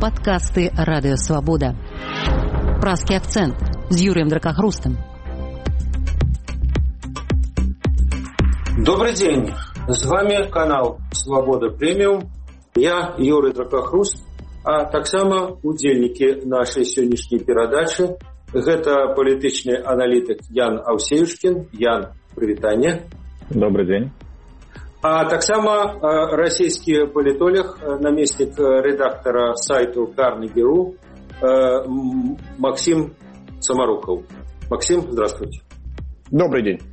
Падкасты Радыёвабода. Празкі акцэнт з Юрыем Дракахрустам. Добрый день. С вами канал Свобода Премиум. Я Юрий Дракахруст, а таксама удзельнікі нашай сённяшняй перадачы. Гэта палітычны аналітык Ян Аўсеюшкін. Ян, прывітанне. Добрый день. А таксама расійскі палітолог, намеснік рэдактара сайту Carnegie.ru Максим Самаруков. Максим, здравствуйте. Добрый день.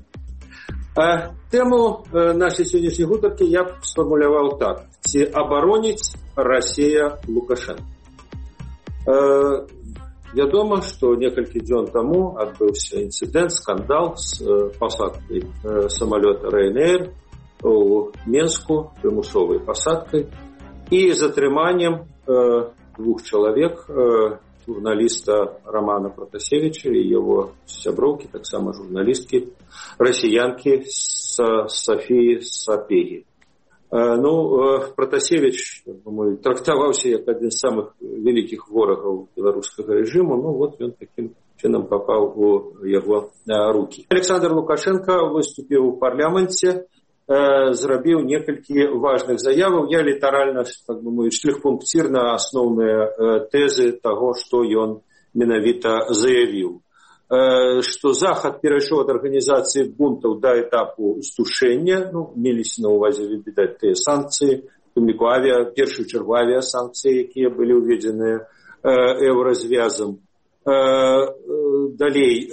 Тему нашей сегодняшней гутаркі я б сфармуляваў так. Ці абароніць Расія Лукашенко? Вядома, што некалькі дзён таму адбыўся інцыдэнт, скандал з пасадкай самалёта Ryanair у Менску, прымусовай пасадкай і затрыманнем двух чалавек, журналіста Романа Протасевича і яго сяброўкі, таксама журналісткі, расіянкі Софіі Сапегі. Протасевич, трактаваўся як адзін з самых вялікіх ворагаў беларускага рэжыму, ён такім чынам папаў у яго рукі. Александр Лукашенко выступіў у парламенце, зрабіў некалькі важных заяваў. Я літаральна, штрых-пункцір на асноўныя тэзы таго, што ён менавіта заявіў. Што Захад перайшоў ад арганізацыі бунтаў да этапу здушэння, меліся на ўвазе, відаць, тыя санкцыі, у ліку першую чаргу авіасанкцыі, якія былі ўведзеныя еўразвязам. Далей,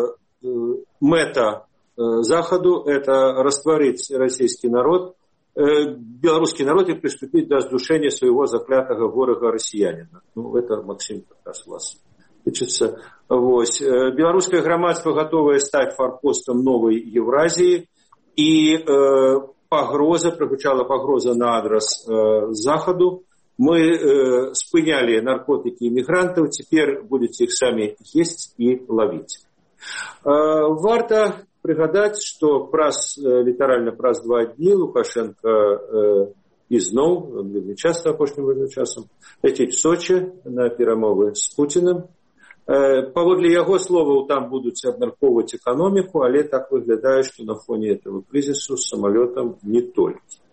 мэта Заходу – это растворить российский народ, белорусский народ и приступить до сдушения своего заклятого ворога россиянина. Это, Максим, как раз у вас тычется. Белорусское громадство готовое стать форпостом новой Евразии, и прозвучала погроза на адрес Заходу. Мы спыняли наркотики иммигрантов, теперь будете их сами есть и ловить. Варта прыгадаць, што літаральна праз 2 дні Лукашенко ізноў, вельмі часта апошнім часам, ляціць в Сочи на перамовы з Путіным. Паводле яго словаў, там будуць абмяркоўваць эканоміку, але так выглядае, што на фоне этого крызісу з самалётам не толькі.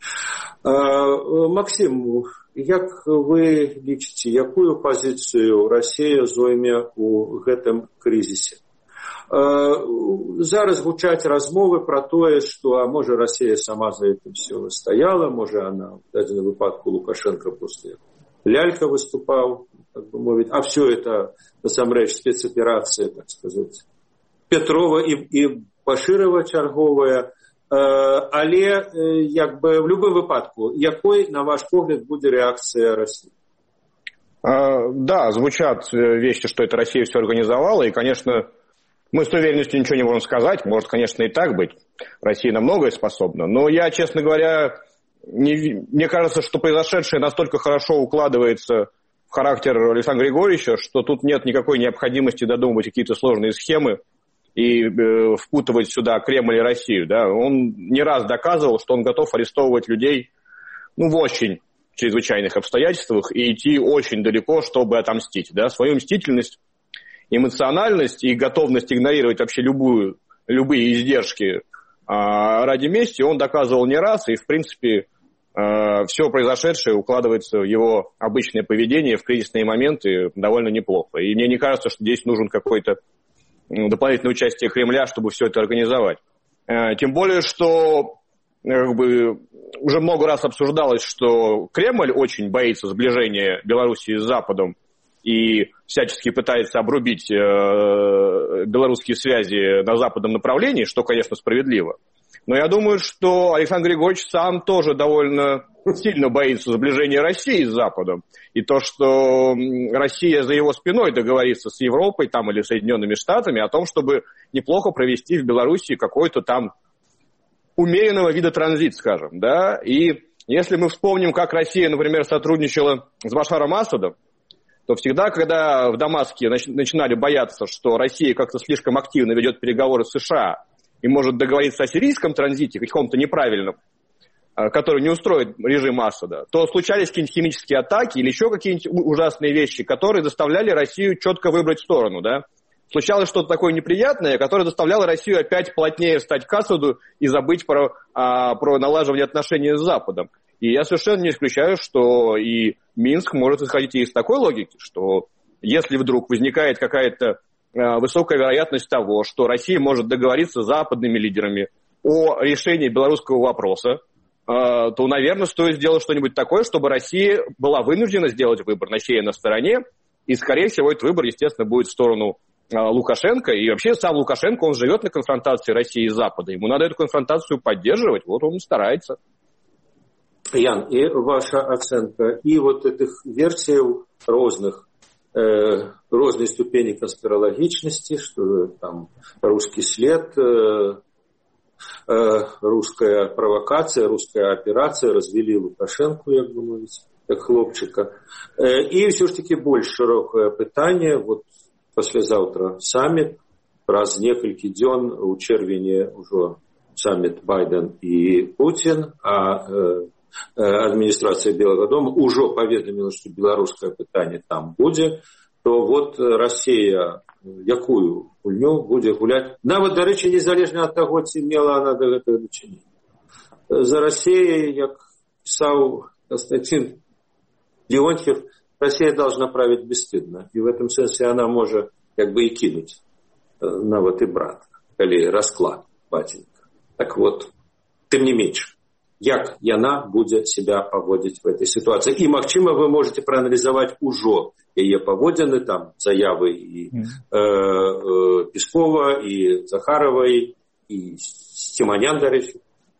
Максим, як вы лічыце, якую пазіцыю Расія зойме ў гэтым крызісе? Зараз гучаць размовы про тое, што, можа, Расія сама за этим все стаяла, можа, она в дадзеным выпадку Лукашенко просто лялька выступаў, так бы мовіць, а все это, насамрэч, спецоперацыя, так сказать, Петрова і Башырова чарговая, але, в любым выпадку, якой, на ваш погляд, будзе реакция России? Да, звучат вещи, что это Россия все организовала, и, конечно, мы с уверенностью ничего не можем сказать. Может, конечно, и так быть. Россия на многое способна. Но я, честно говоря, мне кажется, что произошедшее настолько хорошо укладывается в характер Александра Григорьевича, что тут нет никакой необходимости додумывать какие-то сложные схемы и впутывать сюда Кремль и Россию. Да? Он не раз доказывал, что он готов арестовывать людей в очень чрезвычайных обстоятельствах и идти очень далеко, чтобы отомстить. Да? Свою мстительность, эмоциональность и готовность игнорировать вообще любые издержки ради мести он доказывал не раз, и, в принципе, все произошедшее укладывается в его обычное поведение в кризисные моменты довольно неплохо. И мне не кажется, что здесь нужен какое-то дополнительное участие Кремля, чтобы все это организовать. Тем более, что уже много раз обсуждалось, что Кремль очень боится сближения Белоруссии с Западом, и всячески пытается обрубить белорусские связи на западном направлении, что, конечно, справедливо. Но я думаю, что Александр Григорьевич сам тоже довольно сильно боится сближения России с Западом. И то, что Россия за его спиной договорится с Европой там, или Соединенными Штатами о том, чтобы неплохо провести в Белоруссии какой-то там умеренного вида транзит, скажем. Да? И если мы вспомним, как Россия, например, сотрудничала с Башаром Асадом, то всегда, когда в Дамаске начинали бояться, что Россия как-то слишком активно ведет переговоры с США и может договориться о сирийском транзите, каком-то неправильном, который не устроит режим Асада, то случались какие-нибудь химические атаки или еще какие-нибудь ужасные вещи, которые заставляли Россию четко выбрать сторону, да. Случалось что-то такое неприятное, которое заставляло Россию опять плотнее встать к Асаду и забыть про налаживание отношений с Западом. И я совершенно не исключаю, что и Минск может исходить из такой логики, что если вдруг возникает какая-то высокая вероятность того, что Россия может договориться с западными лидерами о решении белорусского вопроса, то, наверное, стоит сделать что-нибудь такое, чтобы Россия была вынуждена сделать выбор на чьей на стороне, и, скорее всего, этот выбор, естественно, будет в сторону Лукашенко, и вообще сам Лукашенко, он живет на конфронтации России и Запада, ему надо эту конфронтацию поддерживать, вот он старается. Ян, и ваша оценка, и вот этих версий разной ступени конспирологичности, что там русский след, русская провокация, русская операция, развели Лукашенко, як бы мовить, как хлопчика. И все ж таки больш широкое питание, вот послезавтра саммит, раз некалькі дзён у чэрвені ўжо саммит Байден и Путин, а администрация Белого дома уже поведомила, что белорусское питание там будет, то вот Россия якую гульню будет гулять. Нават, до речі, незалежно от того, ці мела она до гэтага дачынення. За Россией, як писал Константин Леонтьев, Россия должна править бесстыдно. И в этом смысле она может как бы и кинуть нават и брат, или расклад батенька. Так вот, тем не меньше, як яна будзе себя паводзіць в этой ситуации. И, магчыма, вы можете проанализовать уже яе паводзіны, там, заявы и Пескова, и Захаровой, и Стиманян, до речі.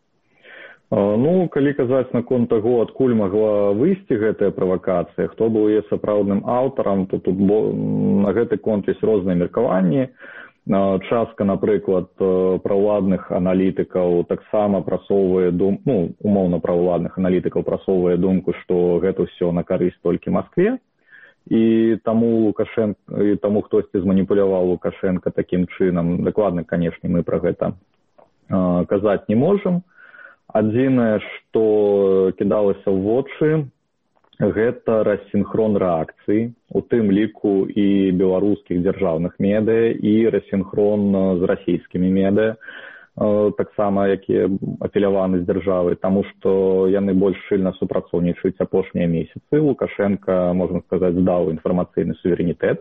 Ну, калі казаць наконт таго, адкуль магла выйсці гэтая правакацыя, хто быў яе сапраўдным аўтарам, то тут на гэты конт ёсць розныя меркаванні. Частка, напрыклад, праўладных аналітыкаў таксама прасоўвае думку, умоўна праўладных аналітыкаў прасоўвае думку, што гэта ўсё на карысць толькі Маскве, і таму Лукашенко, і таму хтосьці зманіпуляваў Лукашенко такім чынам. Дакладна, канешне, мы пра гэта казаць не можам. Адзінае, што кідалася ў вочы, гэта рассінхрон рэакцыі, у тым ліку і беларускіх дзяржаўных медыя, і рассінхрон з расійскімі медыя, таксама, якія афіляваны з дзяржавай, таму што яны больш шчыльна супрацоўнічаюць апошнія месяцы. Лукашенко, можна сказаць, здаў інфармацыйны суверэнітэт,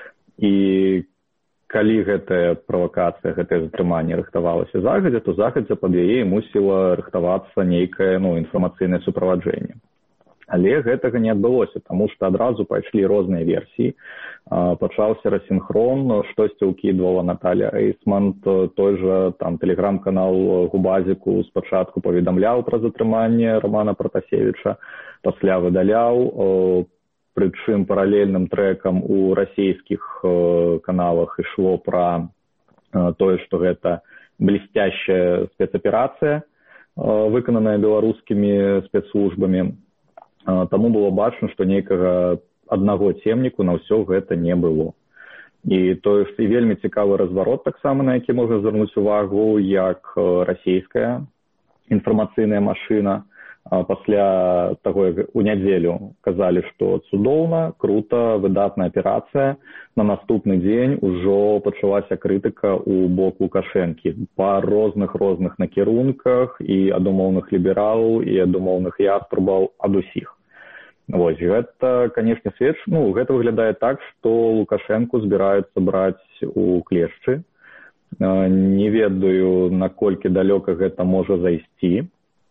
і калі гэтая правакацыя, гэтае затрыманне рыхтавалася загадзя, то загадзя пад яе мусіла рыхтавацца нейкае інфармацыйнае суправаджэнне. Але гэтага не адбылося, таму што адразу пайшлі розныя версіі. Пачаўся рассінхрон, штосьці ўкідвала Наталья Эйсман, той жа там тэлеграм-канал Губазіку спачатку паведамляў пра затрыманне Романа Пратасевіча, пасля выдаляў, прычым паралельным трэкам у расійскіх каналах ішло пра тое, што гэта блестящая спецаперацыя, выкананая беларускімі спецслужбамі. Таму было бачна, што нейкага аднаго цемніку на ўсё гэта не было. І тое ж і вельмі цікавы разварот таксама, на які можна звярнуць увагу, як расійская інфармацыйная машына пасля таго, як у нядзелю казалі, што цудоўна, крута, выдатная аперацыя, на наступны дзень ужо пачалася крытыка ў бок Лукашэнкі па розных накірунках, і ад умоўных лібералаў, і ад умоўных яструбаў, ад усіх. Вось, гэта, канешне, гэта выглядае так, што Лукашэнку збіраюцца браць у клешчы. Не ведаю, наколькі далёка гэта можа зайсці.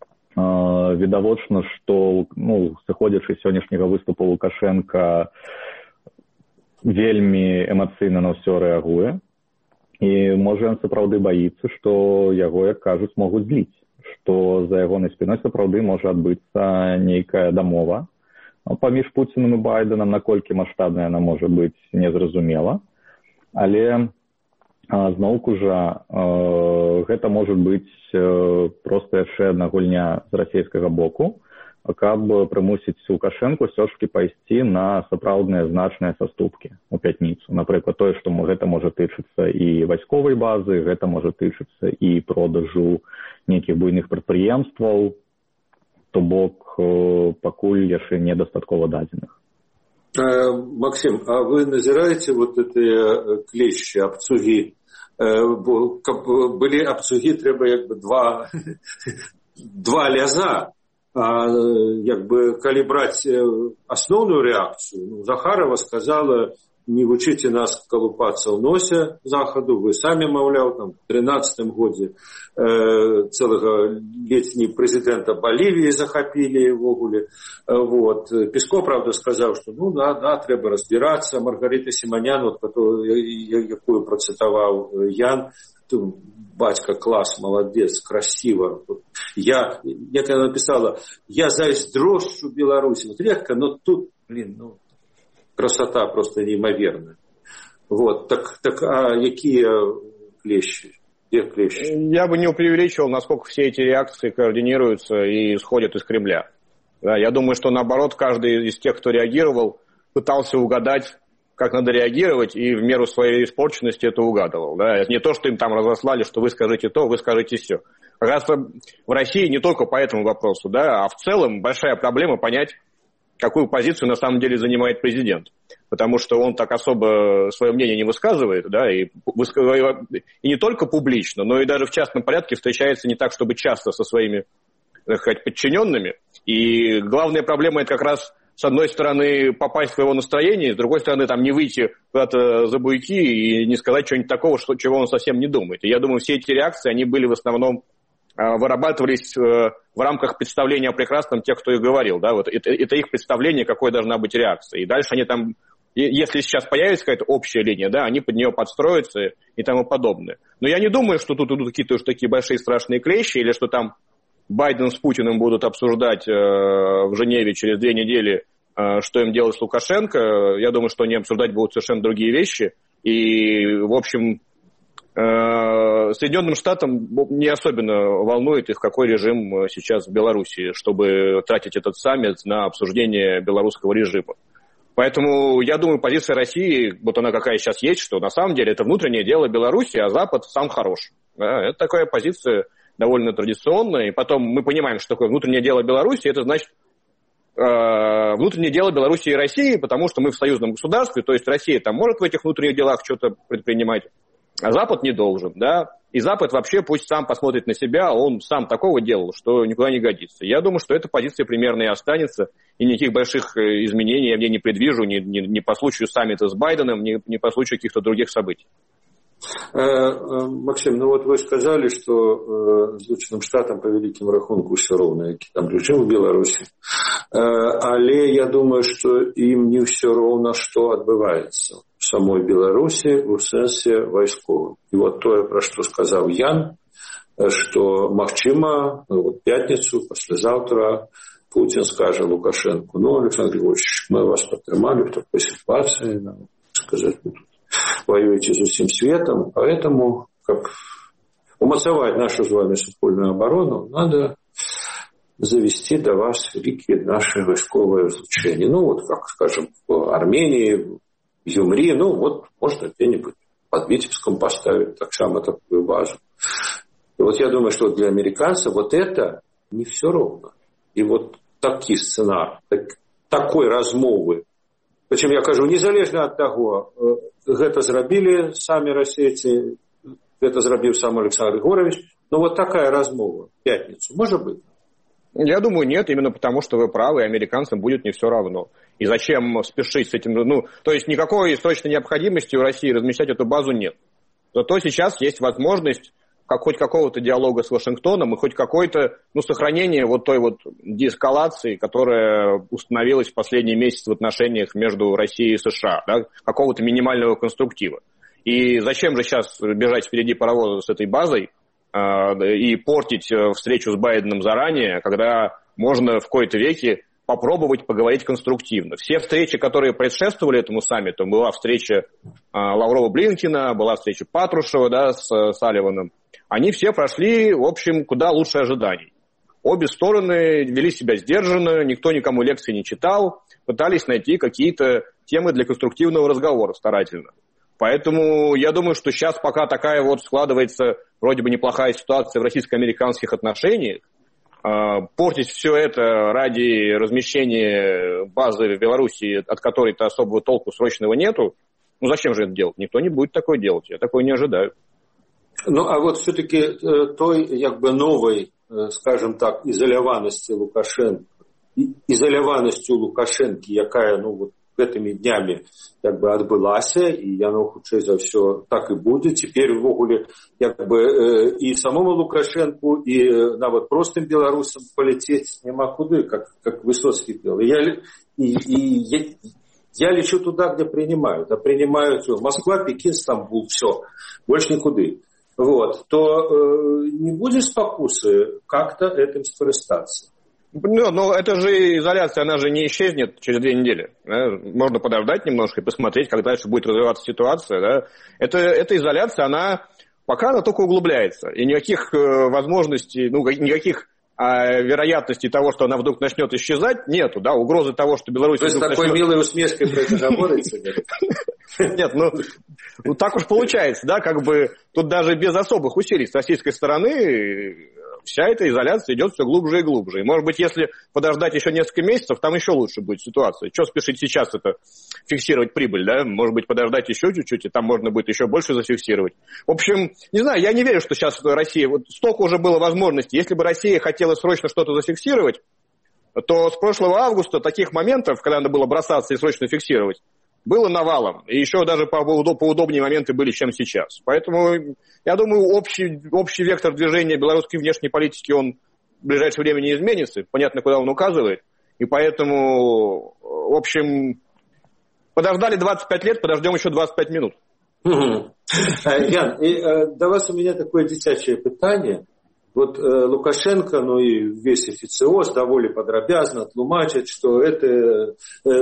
Відавочна, што, сыходзячы з сённяшняга выступу Лукашенка, вельмі эмацыйна на ўсё рэагуе. І, можа, ён сапраўды баіцца, што яго, як кажуць, могуць зліць. Што за ягонай спіной сапраўды можа адбыцца нейкая дамова паміж Пуцінам і Байденам, наколькі маштабная яна можа быць, незразумела. Але зноўку жа, гэта можа быць проста яшчэ адна гульня з расійскага боку, каб прымусіць Лукашэнку ўсё ж такі пайсці на сапраўдныя значныя саступкі у пятніцу. Напрыклад, тое, што гэта можа тычыцца і вайсковай базы, гэта можа тычыцца і продажу нейкіх буйных прадпрыемстваў, то бок пакуль яшчэ недастаткова дадзеных. Максим, а вы назираете вот эти клещи, абцуги? Каб былі абцугі, трэба як бы два ляза. Як бы, калі браць асноўную рэакцыю, Захарова сказала, не вучыце нас калупацца ў носе захаду, вы самі, маўляў, там, в 13-м годзе цэлага летні прэзідэнта Балівіі захапілі ўвогуле. Вот. Песков, правда, сказаў, што да, трэба разбірацца. Маргарита Сіманян, якую працытаваў Ян, батька, класс, молодец, красиво. Як она написала, я зайздрожчу Беларуси. Вот редко, но тут, красота просто неимоверная. Вот, так а какие клещи? Где клещи? Я бы не преувеличивал, насколько все эти реакции координируются и исходят из Кремля. Да, я думаю, что наоборот, каждый из тех, кто реагировал, пытался угадать, как надо реагировать, и в меру своей испорченности это угадывал. Да? Это не то, что им там разослали, что вы скажите то, вы скажите все. Как раз в России не только по этому вопросу, да, а в целом большая проблема понять, какую позицию на самом деле занимает президент. Потому что он так особо свое мнение не высказывает, да, и не только публично, но и даже в частном порядке встречается не так, чтобы часто со своими, так сказать, подчиненными. И главная проблема – это как раз с одной стороны, попасть в его настроение, с другой стороны, там, не выйти куда-то за буйки и не сказать что-нибудь такого, чего он совсем не думает. И я думаю, все эти реакции, они были в основном, вырабатывались в рамках представления о прекрасном тех, кто их говорил. Да? Вот это их представление, какой должна быть реакция. И дальше они там, если сейчас появится какая-то общая линия, да, они под нее подстроятся и тому подобное. Но я не думаю, что тут идут какие-то уж такие большие страшные клещи, или что там Байден с Путиным будут обсуждать в Женеве через 2 недели, что им делать с Лукашенко. Я думаю, что они обсуждать будут совершенно другие вещи. И, в общем, Соединенным Штатам не особенно волнует, их какой режим сейчас в Беларуси, чтобы тратить этот саммит на обсуждение белорусского режима. Поэтому, я думаю, позиция России, вот она какая сейчас есть, что на самом деле это внутреннее дело Беларуси, а Запад сам хорош. Да, это такая позиция довольно традиционная. И потом мы понимаем, что такое внутреннее дело Беларуси, это значит внутреннее дело Беларуси и России, потому что мы в союзном государстве, то есть Россия там может в этих внутренних делах что-то предпринимать, а Запад не должен, да. И Запад вообще пусть сам посмотрит на себя, он сам такого делал, что никуда не годится. Я думаю, что эта позиция примерно и останется, и никаких больших изменений я в ней не предвижу ни по случаю саммита с Байденом, ни по случаю каких-то других событий. Максим, вот вы сказали, что Злучаным Штатам по великим рахунку все ровно, який там режим в Беларуси. Але я думаю, что им не все ровно, что отбывается в самой Беларуси в сенсе войсковым. И вот то, про что сказал Ян, что магчыма в пятницу, послезавтра Путин скажет Лукашенко: Александр Григорьевич, мы вас подтримали в такой ситуации, сказать, мы тут воюете за всем светом, поэтому, как умацаваць нашу с вами супольную оборону, надо завести до вас великие наши войсковые злучения. Вот, как, скажем, в Армении, в Юмри, вот можно где-нибудь под Витебском поставить так само такую базу. И вот я думаю, что для американцев вот это не все ровно. И вот такие сценарии, такой размовы. Причем я кажу, незалежно от того, гэта зрабілі самі расейцы, гэта зрабіў сам Александр Григорьевич, но вот такая размова в пятницу может быть? Я думаю, нет, именно потому, что вы правы, и американцам будет не все равно. И зачем спешить с этим? То есть никакой срочной необходимости у России размещать эту базу нет. Зато сейчас есть возможность хоть какого-то диалога с Вашингтоном и хоть какое-то сохранение вот той вот деэскалации, которая установилась в последние месяцы в отношениях между Россией и США, да, какого-то минимального конструктива. И зачем же сейчас бежать впереди паровоза с этой базой и портить встречу с Байденом заранее, когда можно в кои-то веки попробовать поговорить конструктивно. Все встречи, которые предшествовали этому саммиту, была встреча Лаврова-Блинкена, была встреча Патрушева, да, с Салливаном, они все прошли, в общем, куда лучше ожиданий. Обе стороны вели себя сдержанно, никто никому лекции не читал, пытались найти какие-то темы для конструктивного разговора старательно. Поэтому я думаю, что сейчас пока такая вот складывается вроде бы неплохая ситуация в российско-американских отношениях, портить все это ради размещения базы в Беларуси, от которой-то особого толку срочного нету, ну зачем же это делать? Никто не будет такое делать, я такое не ожидаю. Ну, а вот все-таки той, новой, скажем так, изоляванности Лукашенки, якая, гэтымі днямі адбылася, і яно хутчэй за ўсё так і будзе. Цяпер увогуле і самому Лукашенку, і нават простым беларусам паляцець няма куды, как Высоцкі пел. Я лечу туда, где принимают. А принимают Москва, Пекин, Стамбул, все, больше никуды. То не будет спокусы как-то этим скористаться. Но это же изоляция, она же не исчезнет через 2 недели. Да? Можно подождать немножко и посмотреть, как дальше будет развиваться ситуация. Да? Эта изоляция, пока она только углубляется. И никаких возможностей, никаких вероятности того, что она вдруг начнет исчезать, нету. Да? Угрозы того, что Беларусь... То есть такой милой усмешкой про это говорится? Нет, так уж получается. Да? Тут даже без особых усилий с российской стороны... Вся эта изоляция идет все глубже и глубже. И, может быть, если подождать еще несколько месяцев, там еще лучше будет ситуация. Что спешить сейчас это фиксировать прибыль, да? Может быть, подождать еще чуть-чуть, и там можно будет еще больше зафиксировать. В общем, не знаю, я не верю, что сейчас Россия... столько уже было возможностей. Если бы Россия хотела срочно что-то зафиксировать, то с прошлого августа таких моментов, когда надо было бросаться и срочно фиксировать, было навалом. И еще даже поудобнее моменты были, чем сейчас. Поэтому, я думаю, общий вектор движения белорусской внешней политики, он в ближайшее время не изменится. Понятно, куда он указывает. И поэтому, в общем, подождали 25 лет, подождем еще 25 минут. Ян, до вас у меня такое дзіцячае пытанне. Лукашенко, и весь официоз довольно подробязно тлумачит, что это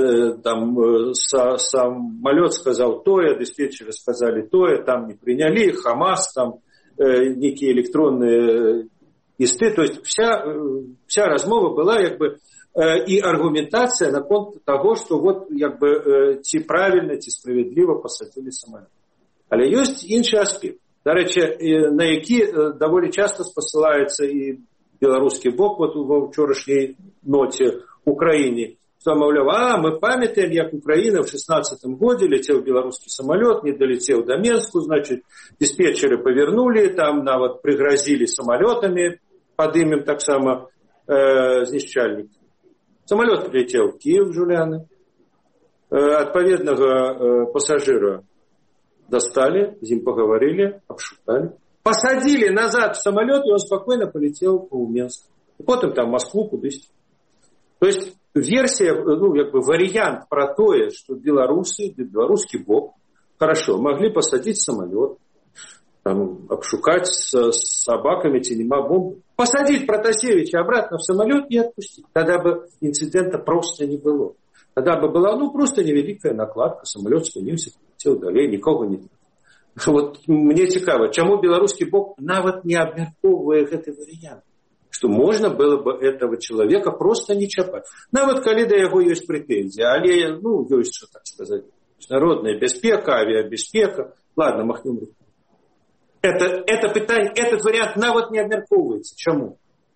самолет сказал тое, диспетчеры сказали тое, там не приняли, Хамас, там некие электронные листы. То есть вся размова была и аргументация на конт того, что ці правильно, ці справедливо посадили самолет. Але есть інший аспект. До речі, на які доволі часто спосилається і білоруський бок у вчорашній ноті Україні. Що, мовляв, ми пам'ятаємо, як Україна в 16-му году летів білоруський самоліт, не долетів до Мінську, значить, диспетчери повернули, там навіть пригрозили самолітами, під ім'ям так само знищальник. Самоліт прилетів в Київ, Жуляни. Відповідного пасажира достали, с ним поговорили, обшутали. Посадили назад в самолет, и он спокойно полетел в Минск. И потом там в Москву, куда-то. То есть версия, вариант про то, что белорусский бок, хорошо, могли посадить самолет, там, обшукать с собаками, тенема бомбы, посадить Протасевича обратно в самолет и отпустить. Тогда бы инцидента просто не было. Тогда бы была, просто невеликая накладка, самолет спинился, полетел далее, никого не было. Мне цікаво, чому белорусский бок нават не абмяркоўвае гэты вариант, что можно было бы этого человека просто не чапать. Нават калі да яго ёсць прэтэнзіі, але, ёсць, что так сказать, народная бяспека, авиабяспека. Ладно, махнем руку. Это пытанне, этот вариант нават не абмяркоўваецца. Чаму?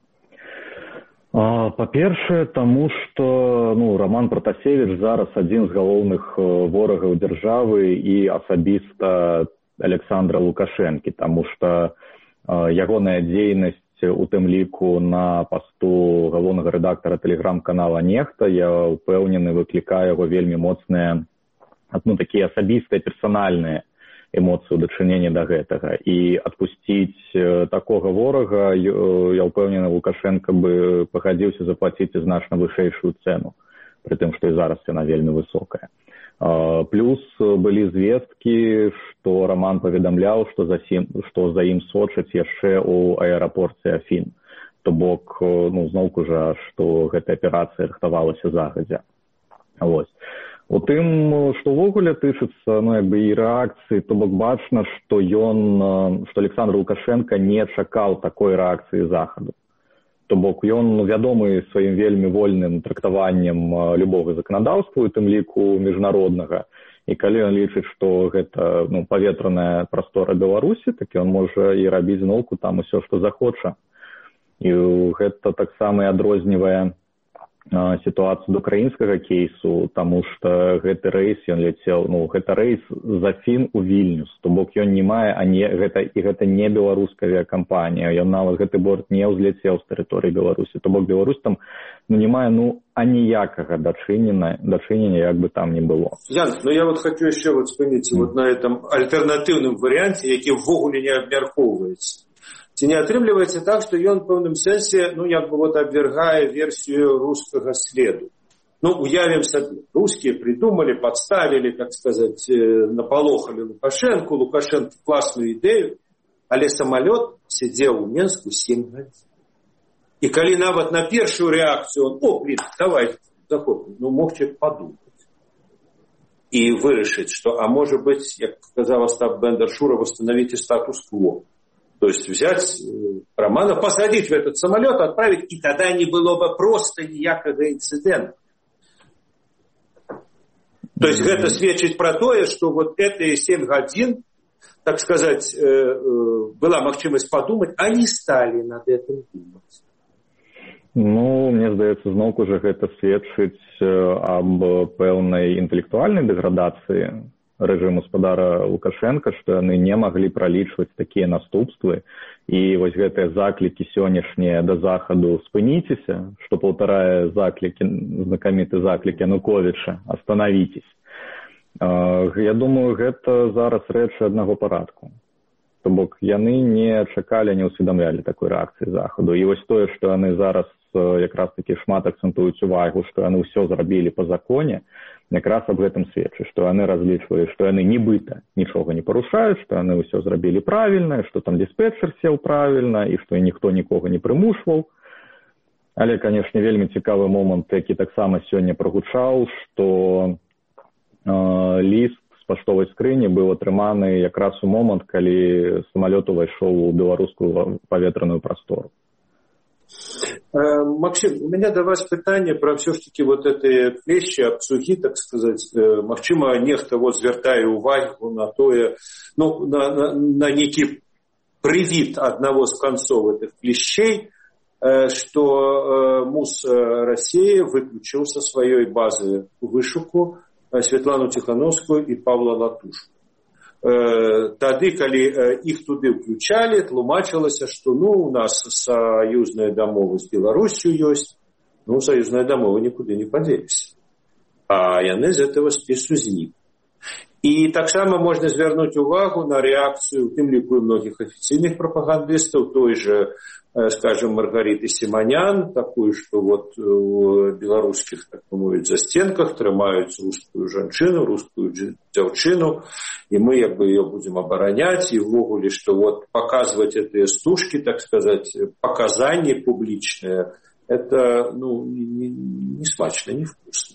Па-першае, таму што Роман Протасевич зараз адзін з галоўных ворагаў дзяржавы і асабіста Александра Лукашэнкі, таму што ягоная дзейнасць у тым ліку на пасту галоўнага рэдактара тэлеграм-канала «Нехта», я ўпэўнены, выклікае яго вельмі моцныя, такія асабістыя, персанальныя эмоцыі ў дачыненні да гэтага. І адпусціць такога ворага, я ўпэўнены, Лукашенко бы пагадзіўся заплаціць значна вышэйшую цэну, пры тым, што і зараз яна вельмі высокая. Плюс былі звесткі, што Роман паведамляў, што за ім сочаць яшчэ ў аэрапорце Афін. То бок, зноўку жа, што гэтая аперацыя рыхтавалася загадзя. У тым, што ўвогуле тычыцца, і рэакцыі, то бок бачна, што Александр Лукашенко не чакаў такой рэакцыі захаду. То бок ён вядомы сваім вельмі вольным трактаваннем любога заканадаўства, у тым ліку міжнароднага. І калі ён лічыць, што гэта паветраная прастора Беларусі, так ён можа і рабіць зноўку там усё, што захоча. І гэта таксама і адрознівае сітуацыю ад украінскага кейсу, таму што гэты рэйс, ён ляцеў, гэта рэйс з Афін у Вільнюс, то бок ён не мае, гэта не беларуская авіякампанія, ён нават гэты борт не ўзляцеў з тэрыторыі Беларусі, то бок Беларусь там не мае аніякага дачынення, як бы там не было. Ян, я вот хочу еще вспомнить на этом альтернативном варианте, які ввогуле не абмяркоўваецца. Ці не атрымліваецца так, што ён в пэўным сэнсе, абвяргае версію рускага следу. Уявім сабе, русские придумали, подставили, так сказать, напалохали Лукашенко классную ідэю, але самолет сидел у Менску 7 гадзін. І калі нават на першую реакцию он, давай, заходим, мог человек подумать и вырашить, что, а может быть, как сказал Остап Бендер-Шура, восстановите статус-кво. То есть взять Романа, посадить в этот самолет, отправить, и тогда не было бы просто ніякага инцидента. То есть это сведчыць про то, что вот эти 7 гадзін, так сказать, была магчымасць подумать, а не стали над этим думать. Мне здаецца, зноўку жа гэта сведчыць аб пэўнай інтэлектуальнай дэградацыі рэжыму спадара Лукашенка, што яны не маглі пралічваць такія наступствы. І вось гэтыя заклікі сённяшнія да захаду «спыніцеся», што паўтарае знакаміты заклік Януковіча «остановитесь». Я думаю, гэта зараз рэчы аднаго парадку. То бок яны не чакалі, не ўсведамлялі такой рэакцыі захаду. І вось тое, што яны зараз якраз такі шмат акцэнтуюць увагу, што яны ўсё зрабілі па законе, якраз аб гэтым сведчыць, што яны разлічвалі, што яны нібыта нічога не парушаюць, што яны ўсё зрабілі правільна, што там дыспетчер сеў правільна і што ніхто нікога не прымушваў. Але, канешне, вельмі цікавы момант, які таксама сёння прагучаў, што ліст з паштовай скрыні быў атрыманы якраз у момант, калі самалёт увайшоў у беларускую паветраную прастору. Максим, у меня до вас питание про все ж таки вот эти клещи, абцугі, так сказать. Магчыма, нехта звяртае увагу на тое, на некий привид одного з концов этих клещей, что МУС России выключил со своей базы вышуку Светлану Тихановскую и Павла Латушку. Тады, калі іх туды ўключалі, тлумачылася, што у нас саюзная дамова з Беларусью ёсць, саюзная дамова нікуды не падзеліся. А яны з этого спісу зніклі. І таксама можна звярнуць увагу на рэакцыю, у тым ліку і многіх афіцыйных прапагандыстаў, той же, скажем, Маргариты Сіманян, такую, што у беларускіх, так мовіць, застенках трымаюць рускую жанчыну, рускую дзяўчыну, і мы ее будем абараняць, і ўвогуле, што показывать этыя стужкі, так сказать, показания публичные, это, не смачно, не вкусно.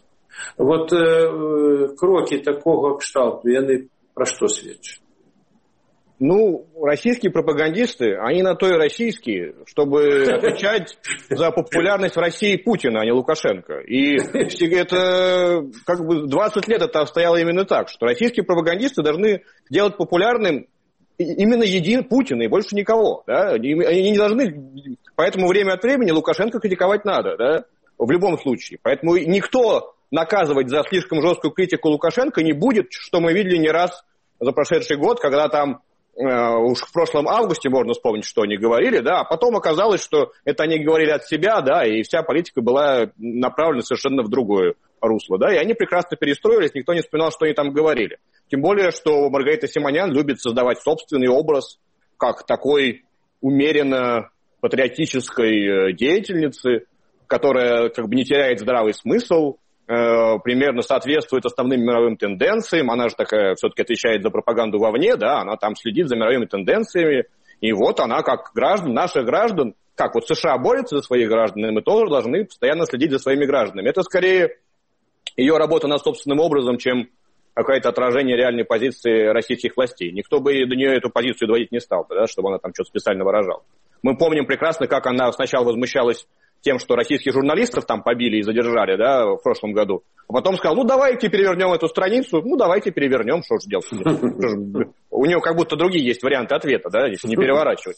Кроки такого кшталту, яны про что сведчат? Российские пропагандисты, они на то и российские, чтобы отвечать за популярность в России Путина, а не Лукашенко. И это 20 лет это стояло именно так, что российские пропагандисты должны делать популярным именно Путина и больше никого. Да? Они не должны, поэтому время от времени Лукашенко критиковать надо, да? В любом случае. Поэтому никто наказывать за слишком жесткую критику Лукашенко не будет, что мы видели не раз за прошедший год, когда там уж в прошлом августе можно вспомнить, что они говорили, да, а потом оказалось, что это они говорили от себя, да, и вся политика была направлена совершенно в другое русло, да, и они прекрасно перестроились, никто не вспоминал, что они там говорили. Тем более, что Маргарита Симонян любит создавать собственный образ как такой умеренно патриотической деятельницы, которая не теряет здравый смысл, примерно соответствует основным мировым тенденциям. Она же такая все-таки отвечает за пропаганду вовне, да, она там следит за мировыми тенденциями. И она как наших граждан, как США борются за своих граждан, и мы тоже должны постоянно следить за своими гражданами. Это скорее ее работа над собственным образом, чем какое-то отражение реальной позиции российских властей. Никто бы до нее эту позицию доводить не стал, да, чтобы она там что-то специально выражала. Мы помним прекрасно, как она сначала возмущалась тем, что российских журналистов там побили и задержали, да, в прошлом году. А потом сказал, давайте перевернем эту страницу, давайте перевернем, что же делать. У него как будто другие есть варианты ответа, да, если не переворачивать.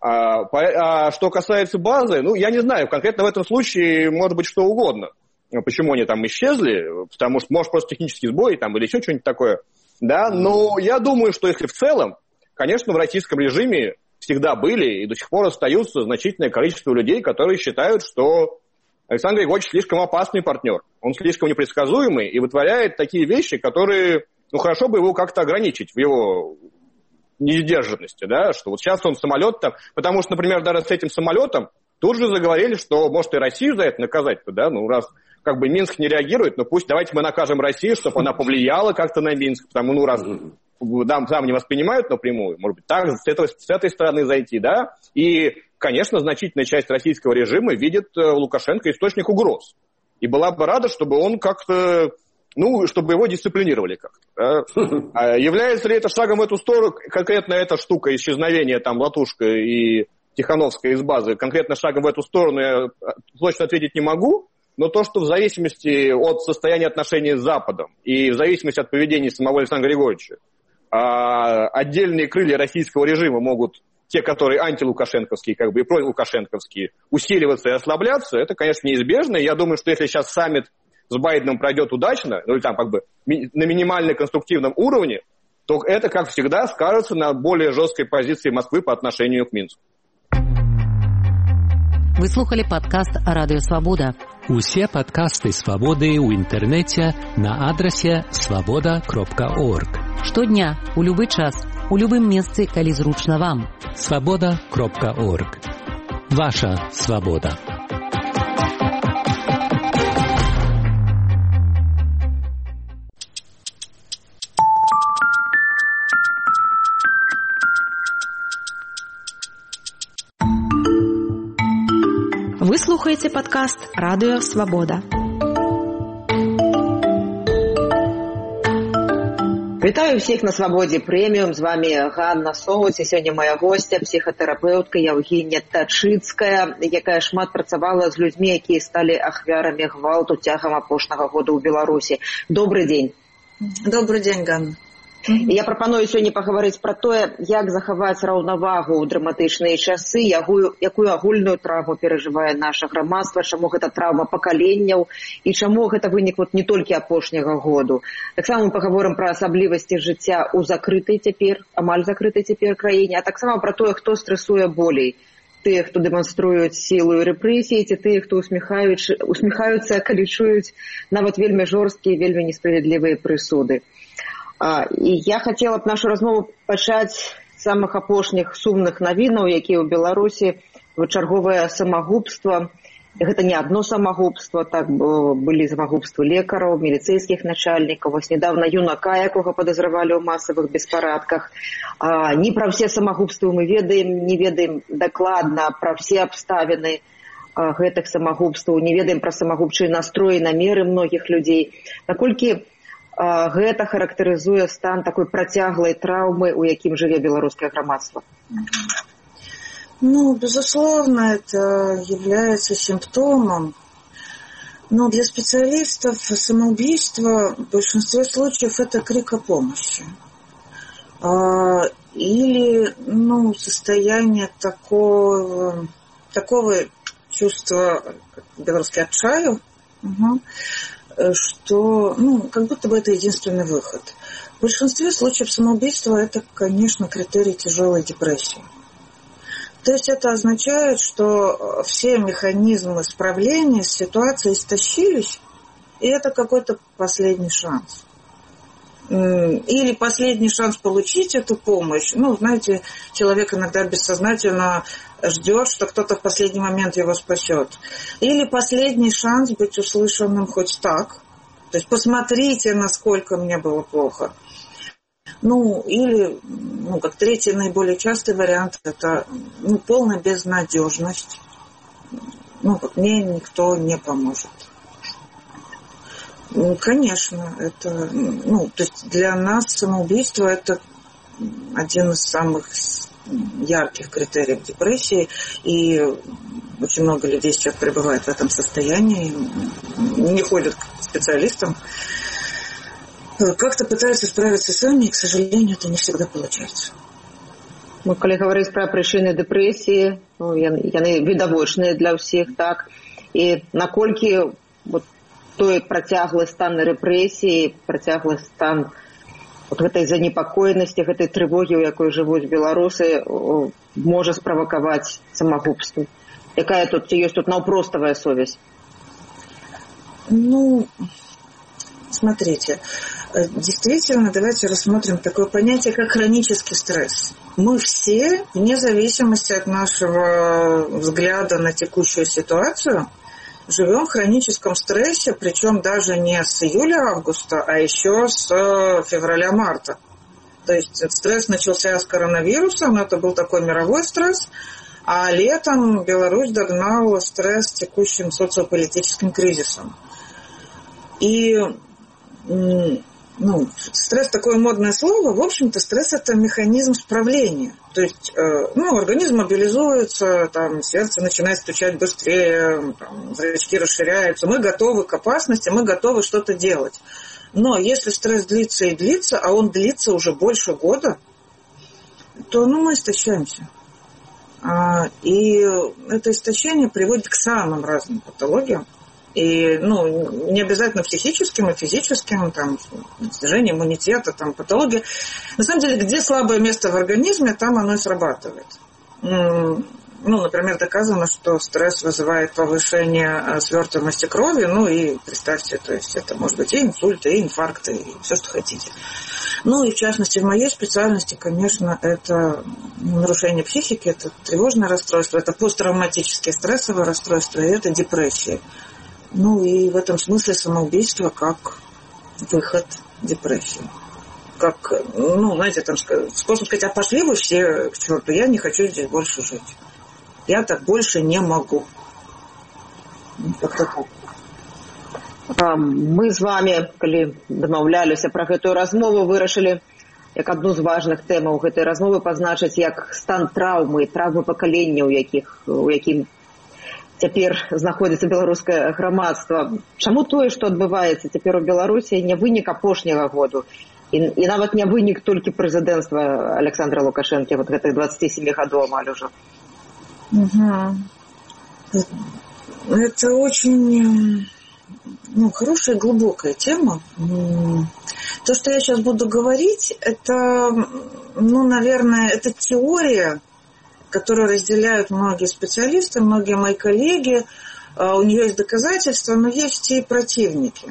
А что касается базы, ну, я не знаю, конкретно в этом случае может быть что угодно. Почему они там исчезли, потому что, может, просто технический сбой там, или еще что-нибудь такое. Да, но я думаю, что если в целом, конечно, в российском режиме всегда были и до сих пор остаются значительное количество людей, которые считают, что Александр Григорьевич слишком опасный партнер. Он слишком непредсказуемый и вытворяет такие вещи, которые, ну, хорошо бы его как-то ограничить в его несдержанности, да, что вот сейчас он самолет там, потому что, например, даже с этим самолетом тут же заговорили, что может и Россию за это наказать-то, да, ну, раз как бы Минск не реагирует, но пусть давайте мы накажем Россию, чтобы она повлияла как-то на Минск, потому ну раз там не воспринимают напрямую, может быть, так с этой стороны зайти, да, и, конечно, значительная часть российского режима видит Лукашенко источник угроз, и была бы рада, чтобы он как-то, ну, чтобы его дисциплинировали как-то. Да? Является ли это шагом в эту сторону, конкретно эта штука, исчезновения там Латушка и Тихановская из базы, конкретно шагом в эту сторону я точно ответить не могу, но то, что в зависимости от состояния отношений с Западом и в зависимости от поведения самого Александра Григорьевича, отдельные крылья российского режима могут, те, которые антилукашенковские, как бы и пролукашенковские, усиливаться и ослабляться, это, конечно, неизбежно. Я думаю, что если сейчас саммит с Байденом пройдет удачно, ну или там как бы на минимально конструктивном уровне, то это, как всегда, скажется на более жесткой позиции Москвы по отношению к Минску. Вы слухали падкаст Радыё Свабода. Усе падкасты Свабоды ў інтэрнэце на адрасе swaboda.org. Штодня, у любы час, у любым месцы, калі зручна вам. swaboda.org. Ваша свабода. Вы слухаеце падкаст Радыё Свабода. Вітаю всіх на Свабодзе Прэміум. З вами Ганна Соуць. І сёння моя гостя, псіхатэрапеўтка Евгения Тачыцкая, якая шмат працавала з людзьмі, якія сталі ахвярамі гвалту цягам апошняга года ў Беларусі. Добрый дзень. Добрый дзень, Ганна. Я прапаную сёння пагаварыць пра тое, як захаваць раўнавагу ў драматычныя часы, якую агульную траўму перажывае наша грамадства, чаму гэта траўма пакаленняў і чаму гэта вынік не толькі апошняга году. Таксама мы пагаворым пра асаблівасці жыцця ў закрытай цяпер, амаль закрытай цяпер краіне, а таксама пра тое, хто стрэсуе болей. Тыя, хто дэманструюць сілу і рэпрэсіі, ці тыя, хто усміхаюцца, калі чуюць нават вельмі жорсткія, вельмі несправядлівыя прысуды. І я хацела б нашу размову пачаць з самых апошніх сумных навінаў, якія ў Беларусі чарговае самагубства. Гэта не адно самагубства, так былі самагубствы лекараў, міліцэйскіх начальнікаў. Вось недавно юнака, якога падазравалі ў масавых беспарадках. Не пра все самагубствы мы ведаем, не ведаем дакладна пра все абставіны гэтых самагубстваў, не ведаем пра самагубчыя настроі, намеры многіх людзей. Наколькі гэта характарызуе стан такой працяглай траўмы, у якім жыве беларускае грамадства? Ну, безусловно, это является симптомом. Но для специалистов самоубийство в большинстве случаев это крик о помощи. Или, состояние такого чувства, белорусский отчаю, что, как будто бы это единственный выход. В большинстве случаев самоубийства это, конечно, критерий тяжелой депрессии. То есть это означает, что все механизмы справления с ситуацией истощились, и это какой-то последний шанс. Или последний шанс получить эту помощь. Знаете, человек иногда бессознательно ждет, что кто-то в последний момент его спасет. Или последний шанс быть услышанным хоть так. То есть посмотрите, насколько мне было плохо. Или, как третий наиболее частый вариант, это полная безнадежность. Мне никто не поможет. Конечно, это, то есть для нас самоубийство это один из самых ярких критериев депрессии, и очень много людей сейчас пребывает в этом состоянии, не ходят к специалистам, как-то пытаются справиться сами, и, к сожалению, это не всегда получается. Ну, калі гаварыць пра прычыны дэпрэсіі, ну, яны відавочныя для ўсіх, так, і наколькі вот, той працяглы стан рэпрэсіі, працяглы стан вот гэтай занепакоенасці, гэтай трывогі, у якой жывуць беларусы, можа справакаваць самагубства. Якая тут, ці ёсць тут наўпроставая совесть? Ну, смотрите, действительно, давайте рассмотрим такое понятие, как хронический стресс. Мы все, вне зависимости от нашего взгляда на текущую ситуацию, живем в хроническом стрессе, причем даже не с июля-августа, а еще с февраля-марта. То есть стресс начался с коронавирусом, это был такой мировой стресс, а летом Беларусь догнал стресс текущим социополитическим кризисом. И, ну, стресс такое модное слово, в общем-то, стресс это механизм справления. То есть, ну, организм мобилизуется, там, сердце начинает стучать быстрее, там, зрачки расширяются, мы готовы к опасности, мы готовы что-то делать. Но если стресс длится и длится, а он длится уже больше года, то, ну, мы истощаемся. И это истощение приводит к самым разным патологиям. И, ну, не обязательно психическим, и физическим, там, снижение иммунитета, там, патология. На самом деле, где слабое место в организме, там оно и срабатывает. Ну, например, доказано, что стресс вызывает повышение свертываемости крови, ну, и представьте, то есть это может быть и инсульты, и инфаркты, и все, что хотите. Ну, и в частности, в моей специальности, конечно, это нарушение психики, это тревожное расстройство, это посттравматическое стрессовое расстройство, и это депрессия. Ну и в этом смысле самоубийство как выход в депрессию. Как, ну, знаете, там способ сказать, а пошли вы все к черту, я не хочу здесь больше жить. Я так больше не могу. Как-то так. Мы з вами, калі дамаўляліся пра гэтую размову, вырашылі як адну з важных тэмаў гэтай размовы пазначыць як стан траўмы пакалення, у якім цяпер знаходзіцца беларускае грамадства. Чаму тое, што адбываецца цяпер у Беларусі, не вынік апошняга году і нават не вынік толькі прэзідэнцтва Александра Лукашэнкі, вот гэтых 27 гадоў амаль ужо? Это очень, ну, хорошая, глубокая тема. То, что я сейчас буду говорить, это, ну, наверное, это теория, которую разделяют многие специалисты, многие мои коллеги. У нее есть доказательства, но есть и противники.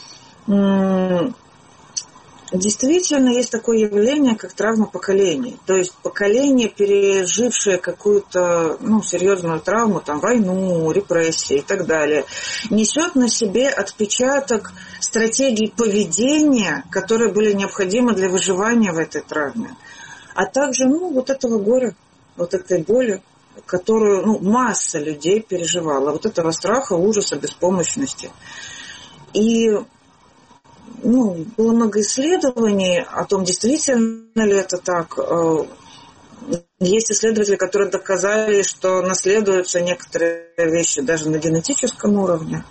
Действительно, есть такое явление, как травма поколений. То есть поколение, пережившее какую-то, ну, серьезную травму, там, войну, репрессии и так далее, несет на себе отпечаток стратегий поведения, которые были необходимы для выживания в этой травме. А также, ну, вот этого горя, вот этой боли, которую, ну, масса людей переживала. Вот этого страха, ужаса, беспомощности. И, ну, было много исследований о том, действительно ли это так. Есть исследователи, которые доказали, что наследуются некоторые вещи даже на генетическом уровне.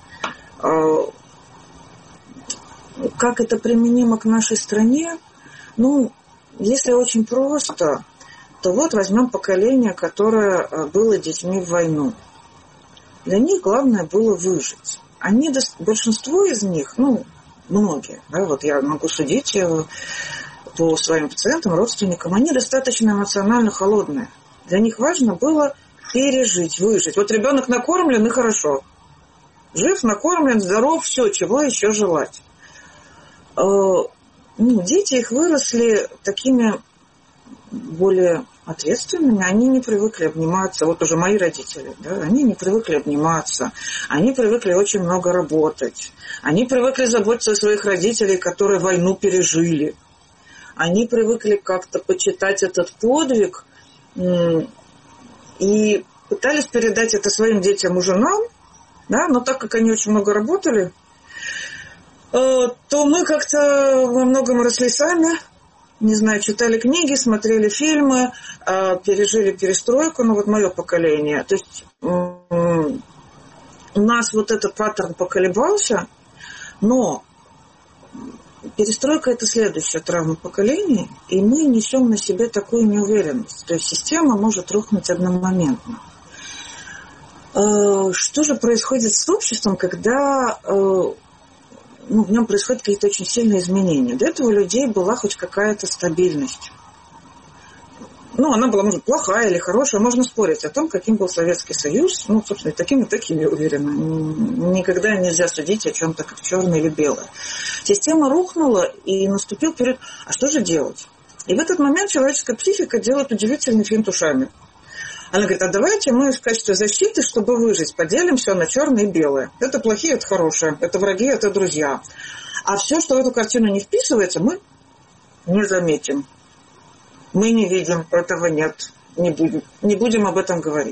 Как это применимо к нашей стране? Ну, если очень просто, то вот возьмем поколение, которое было детьми в войну. Для них главное было выжить. Они, большинство из них, ну, многие, да, вот я могу судить по своим пациентам, родственникам, они достаточно эмоционально холодные. Для них важно было пережить, выжить. Вот ребенок накормлен и хорошо. Жив, накормлен, здоров, все, чего еще желать. Ну, дети их выросли такими более ответственными, они не привыкли обниматься. Вот уже мои родители, да, они не привыкли обниматься, они привыкли очень много работать, они привыкли заботиться о своих родителях, которые войну пережили. Они привыкли как-то почитать этот подвиг и пытались передать это своим детям и женам, да, но так как они очень много работали, то мы как-то во многом росли сами. Не знаю, читали книги, смотрели фильмы, пережили перестройку, ну вот мое поколение. То есть у нас вот этот паттерн поколебался, но перестройка – это следующая травма поколений, и мы несем на себе такую неуверенность. То есть система может рухнуть одномоментно. Что же происходит с обществом, когда в нем происходят какие-то очень сильные изменения? До этого у людей была хоть какая-то стабильность. Она была, может, плохая или хорошая. Можно спорить о том, каким был Советский Союз. Собственно, и таким, я уверена. Никогда нельзя судить о чем-то как черное или белое. Система рухнула, и наступил период. А что же делать? И в этот момент человеческая психика делает удивительный финт ушами. Она говорит, а давайте мы в качестве защиты, чтобы выжить, поделим все на черное и белое. Это плохие, это хорошие, это враги, это друзья. А все, что в эту картину не вписывается, мы не заметим. Мы не видим, этого нет, не будем об этом говорить.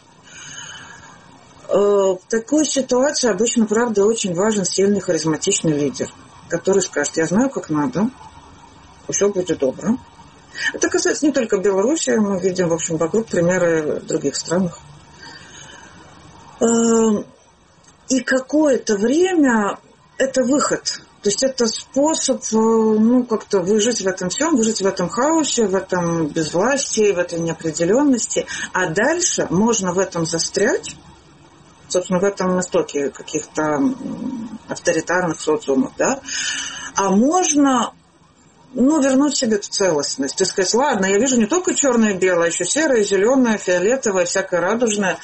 В такой ситуации обычно, правда, очень важен сильный харизматичный лидер, который скажет, я знаю, как надо, все будет добро. Это касается не только Беларуси, мы видим, в общем, вокруг примеры в других странах. И какое-то время это выход. То есть это способ, как-то выжить в этом всем, выжить в этом хаосе, в этом безвластии, в этой неопределенности. А дальше можно в этом застрять, собственно, в этом истоке каких-то авторитарных социумов, да. А можно, вернуть себе эту целостность. И сказать, ладно, я вижу не только черное и белое, а еще серое, зеленое, фиолетовое, всякое радужное.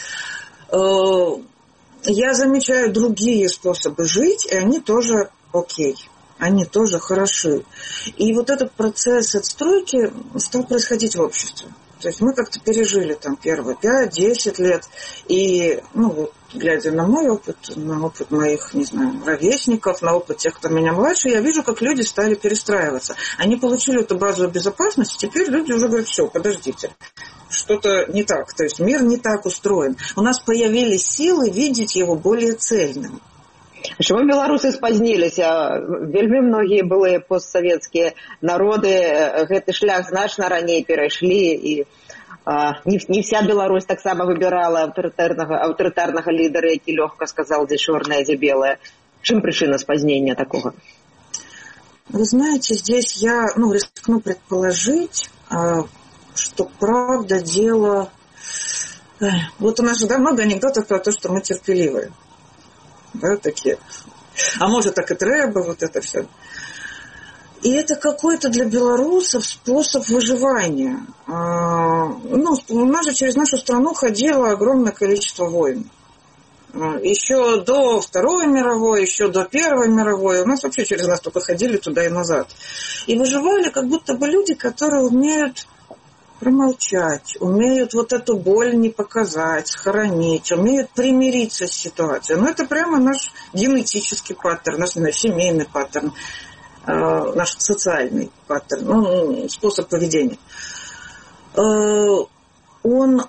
Я замечаю другие способы жить, и они тоже окей, они тоже хороши. И вот этот процесс отстройки стал происходить в обществе. То есть мы как-то пережили там первые 5-10 лет. И, глядя на мой опыт, на опыт моих, не знаю, ровесников, на опыт тех, кто меня младше, я вижу, как люди стали перестраиваться. Они получили эту базовую безопасность, и теперь люди уже говорят, все, подождите, что-то не так. То есть мир не так устроен. У нас появились силы видеть его более цельным. Чому беларусы спазніліся? Вельмі многія былыя постсавецкія народы гэты шлях значна раней перайшлі, і не вся Беларусь таксама выбірала аўтарытарнага лідара, які лёгка сказал, дзе чорнае, дзе белае. Чым прычына спазнення такога? Вы знаете, здесь я рискну предположить, что правда дело... Вот у нас же много анекдотов про то, что мы терпеливые. Да, такие. А может, так и треба, вот это все. И это какой-то для белорусов способ выживания. У нас же через нашу страну ходило огромное количество войн. Еще до Второй мировой, еще до Первой мировой. У нас вообще через нас только ходили туда и назад. И выживали как будто бы люди, которые умеют промолчать, умеют вот эту боль не показать, схоронить, умеют примириться с ситуацией. Это прямо наш генетический паттерн, наш семейный паттерн, наш социальный паттерн, способ поведения. Он,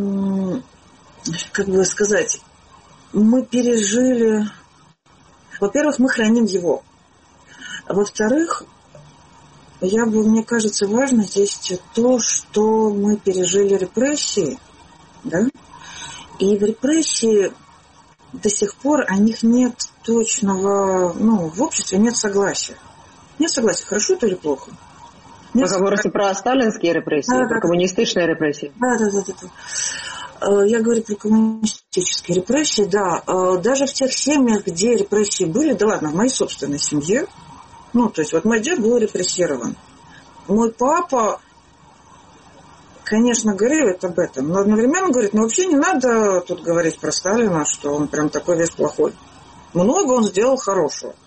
мы пережили... Во-первых, мы храним его. А во-вторых, мне кажется, важно здесь то, что мы пережили репрессии, да? И в репрессии до сих пор о них нет точного, в обществе нет согласия. Нет согласия, хорошо это или плохо? Вы говорите про сталинские репрессии, про коммунистичные репрессии? Да. Я говорю про коммунистические репрессии, да. Даже в тех семьях, где репрессии были, да ладно, в моей собственной семье, то есть мой дед был репрессирован. Мой папа, конечно, говорит об этом, но одновременно говорит, вообще не надо тут говорить про Сталина, что он прям такой весь плохой. Много он сделал хорошего.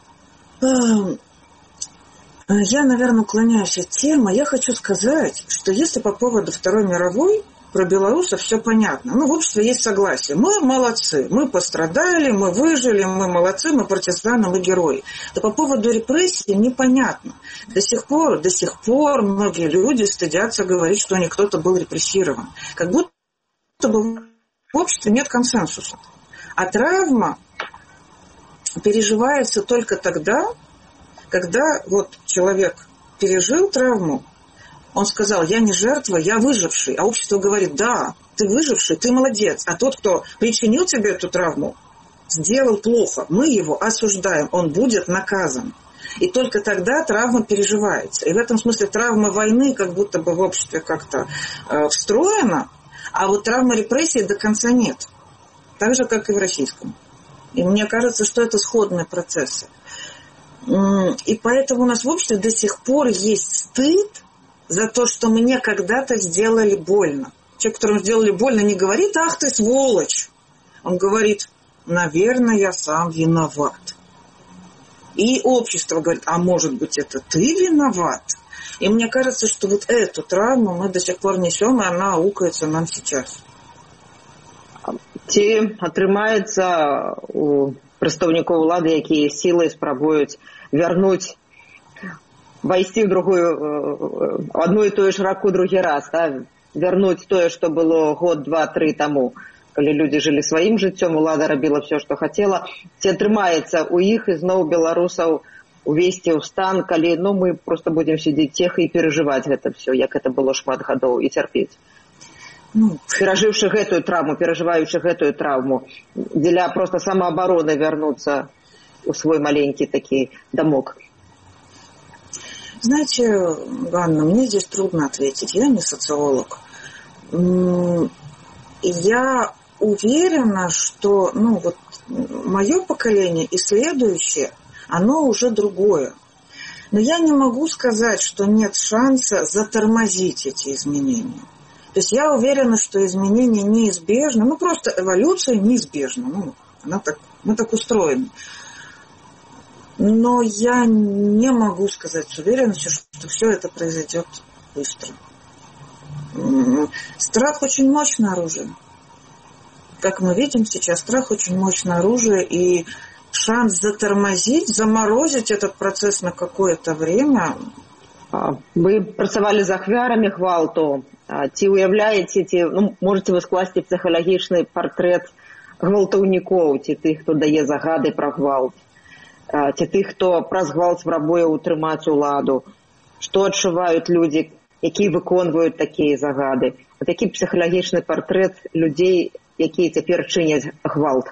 Я, наверное, уклоняюсь от темы. Я хочу сказать, что если по поводу Второй мировой про белорусов все понятно. В обществе есть согласие. Мы молодцы, мы пострадали, мы выжили, мы молодцы, мы партизаны, мы герои. То по поводу репрессий непонятно. До сих пор многие люди стыдятся говорить, что кто-то был репрессирован. Как будто бы в обществе нет консенсуса. А травма переживается только тогда, когда человек пережил травму, он сказал, я не жертва, я выживший. А общество говорит, да, ты выживший, ты молодец. А тот, кто причинил тебе эту травму, сделал плохо. Мы его осуждаем, он будет наказан. И только тогда травма переживается. И в этом смысле травма войны как будто бы в обществе как-то встроена, а вот травма репрессий до конца нет. Так же, как и в российском. И мне кажется, что это сходные процессы. И поэтому у нас в обществе до сих пор есть стыд за то, что мне когда-то сделали больно. Человек, которому сделали больно, не говорит: «Ах ты, сволочь!» Он говорит: «Наверное, я сам виноват». И общество говорит: «А может быть, это ты виноват?» И мне кажется, что вот эту травму мы до сих пор несем, и она аукается нам сейчас. Ці атрымаецца у прадстаўнікоў улады, якія сілай спрабуюць вярнуць, вайсці в одну і тую ж раку другі раз, да? Вярнуць тое, што было год, два, тры таму, калі людзі жылі сваім жыццём, улада рабіла все, што хацела. Ці атрымаецца у іх ізноў беларусаў увесці ў стан, калі мы просто будзем сидзець цеха і перажываць гэта все, як это было шмат гадоў, і цярпець. Перажыўшы гэтую травму, перажываючы гэтую травму, дзеля просто самообороны вярнуцца у свой маленький такі домок. Знаете, Ганна, мне здесь трудно ответить. Я не социолог. Я уверена, что мое поколение и следующее, оно уже другое. Но я не могу сказать, что нет шанса затормозить эти изменения. То есть я уверена, что изменения неизбежны. Просто эволюция неизбежна. Мы так устроены. Но я не могу сказать с уверенностью, что все это произойдет быстро. Страх очень мощное оружие. Как мы видим сейчас, страх очень мощное оружие, и шанс затормозить, заморозить этот процесс на какое-то время. Вы працавалі з ахвярамі гвалту. Ці уяўляеце, можете вы скласці псіхалагічны партрэт гвалтаўнікоў, ці тых, хто дае загады пра гвалт, ці тых, хто праз гвалт спрабуе ўтрымаць уладу? Што адчуваюць людзі, якія выконваюць такія загады? Такі псіхалагічны партрэт людзей, якія цяпер чыняць гвалт.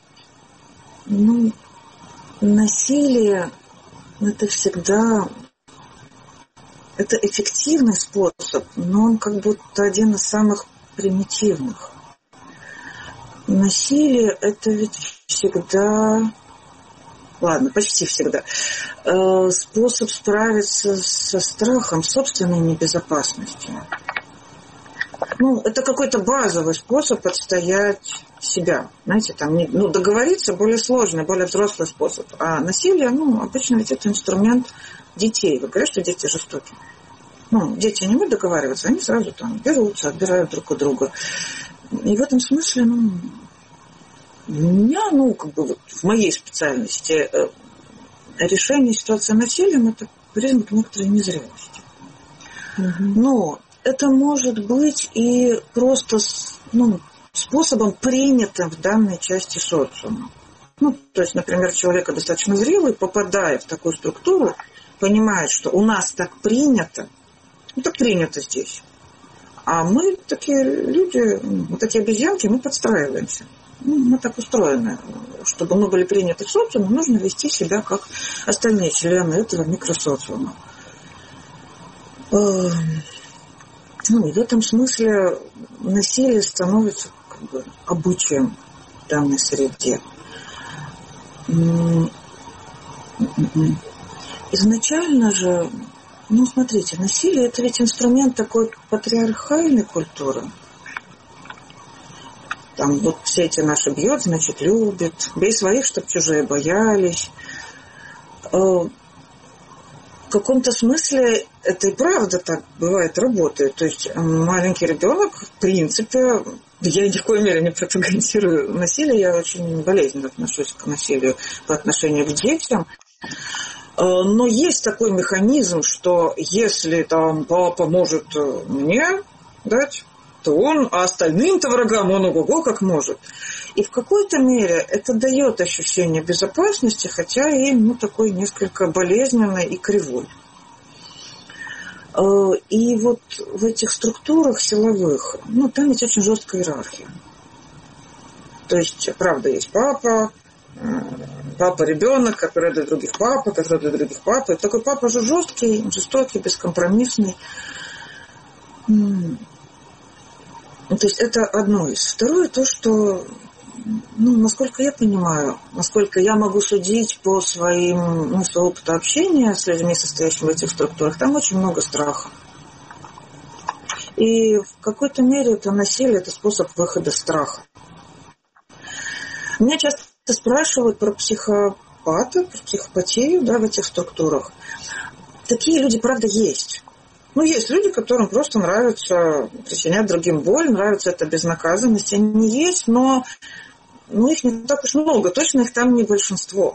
Насилие – это всегда... Это эффективный способ, но он как будто один из самых примитивных. Насилие – это ведь всегда... Ладно, почти всегда. Способ справиться со страхом собственной небезопасности. Это какой-то базовый способ отстоять себя. Знаете, договориться более сложный, более взрослый способ. А насилие, обычно ведь это инструмент детей. Вы говорите, что дети жестокие. Дети не умеют договариваться, они сразу берутся, отбирают друг у друга. И в этом смысле, у меня, в моей специальности решение ситуации насилием – это признак некоторой незрелости. Но это может быть и просто способом, принятым в данной части социума. То есть, например, человек достаточно зрелый, попадая в такую структуру, понимает, что у нас так принято, так принято здесь. А мы такие люди, мы такие обезьянки, мы подстраиваемся. Мы так устроены. Чтобы мы были приняты в социуме, нужно вести себя как остальные члены этого микросоциума. И в этом смысле насилие становится обычаем в данной среде. Изначально же, смотрите, насилие – это ведь инструмент такой патриархальной культуры. Все эти наши бьет, значит, любит. Бей своих, чтоб чужие боялись. В каком-то смысле это и правда так бывает, работает. То есть маленький ребенок, в принципе, я ни в коей мере не пропагандирую насилие, я очень болезненно отношусь к насилию по отношению к детям. Но есть такой механизм, что если папа может мне дать, то он, а остальным-то врагам он ого-го как может. И в какой-то мере это дает ощущение безопасности, хотя и такой несколько болезненной и кривой. И вот в этих структурах силовых, там ведь очень жесткая иерархия. То есть, правда, есть папа, папа-ребенок, который для других папа, который для других папа. И такой папа же жесткий, жестокий, бескомпромиссный. То есть это одно из. Второе то, что, насколько я понимаю, насколько я могу судить по своему опыту общения с людьми, состоящими в этих структурах, там очень много страха. И в какой-то мере это насилие, это способ выхода страха. Меня часто спрашивают про психопата, про психопатию, в этих структурах. Такие люди, правда, есть. Есть люди, которым просто нравится причинять другим боль, нравится эта безнаказанность. Они есть, но их не так уж много. Точно их там не большинство.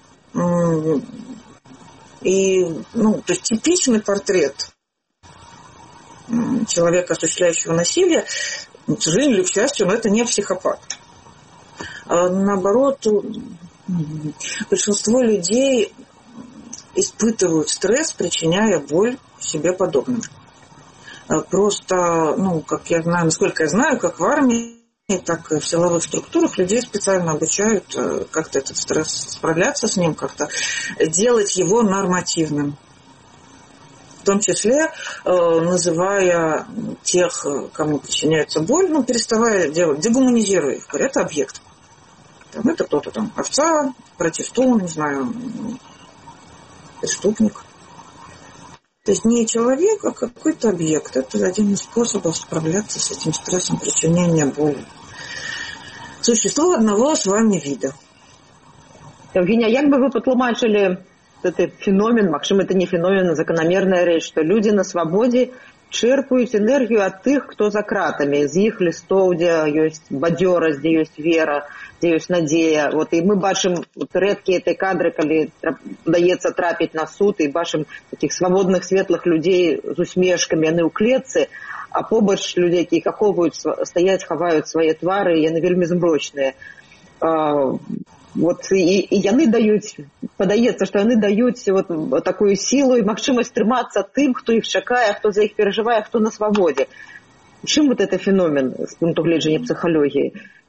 И, то есть типичный портрет человека, осуществляющего насилие, к сожалению или к счастью, но это не психопат. А наоборот, большинство людей испытывают стресс, причиняя боль себе подобным. Просто, как я знаю, насколько я знаю, как в армии, так и в силовых структурах людей специально обучают как-то этот стресс справляться с ним, как-то делать его нормативным. В том числе называя тех, кому причиняется боль, переставая делать, дегуманизируя их. Это объект. Это кто-то там, овца, протестун, не знаю, преступник. То есть не человек, а какой-то объект. Это один из способов справляться с этим стрессом причинения боли. Существо одного с вами вида. Евгения, як бы вы патлумачылі этот феномен, магчыма, это не феномен, а закономерная рэч, што людзі на свабодзе чэрпаюць энергію ад тых, хто за кратамі, з іх лістоў, дзе ёсць бадзёрасць, дзе ёсць вера, дзе ёсць надзея. І мы бачым рэдкія этой кадры, калі удаецца трапіць на суд, і бачым такіх свабодных, светлых людзей з усмешкамі, яны ў клетцы, а побач людзей, якія ахоўваюць, стаяць, хаваюць свае твары, яны вельмі змрочныя. І яны даюць, падаецца, што яны даюць такую сілу і магчымасць трымацца тым, хто іх чакае, хто за іх перажывае, хто на свабодзе. Чым это феномен з пункту гледжання психологии?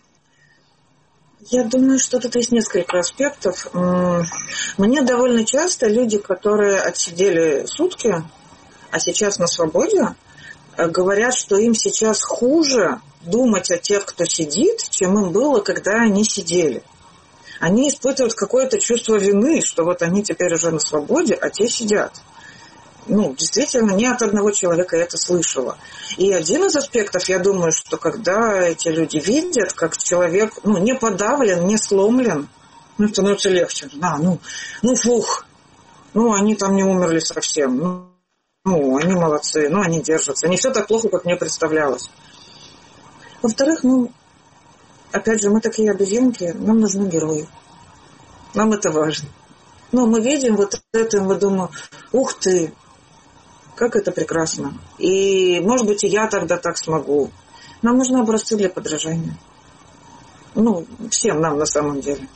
Я думаю, что тут есть несколько аспектов. Мне довольно часто люди, которые отсидели сутки, а сейчас на свободе, говорят, что им сейчас хуже думать о тех, кто сидит, чем им было, когда они сидели. Они испытывают какое-то чувство вины, что они теперь уже на свободе, а те сидят. Действительно, не от одного человека я это слышала. И один из аспектов, я думаю, что когда эти люди видят, как человек, не подавлен, не сломлен, становится легче. Фух. Они там не умерли совсем. Они молодцы, они держатся. Не все так плохо, как мне представлялось. Во-вторых, опять же, мы такие обезьянки, нам нужны герои. Нам это важно. Мы видим это, и мы думаем, ух ты, как это прекрасно. И, может быть, и я тогда так смогу. Нам нужны образцы для подражания. Всем нам на самом деле.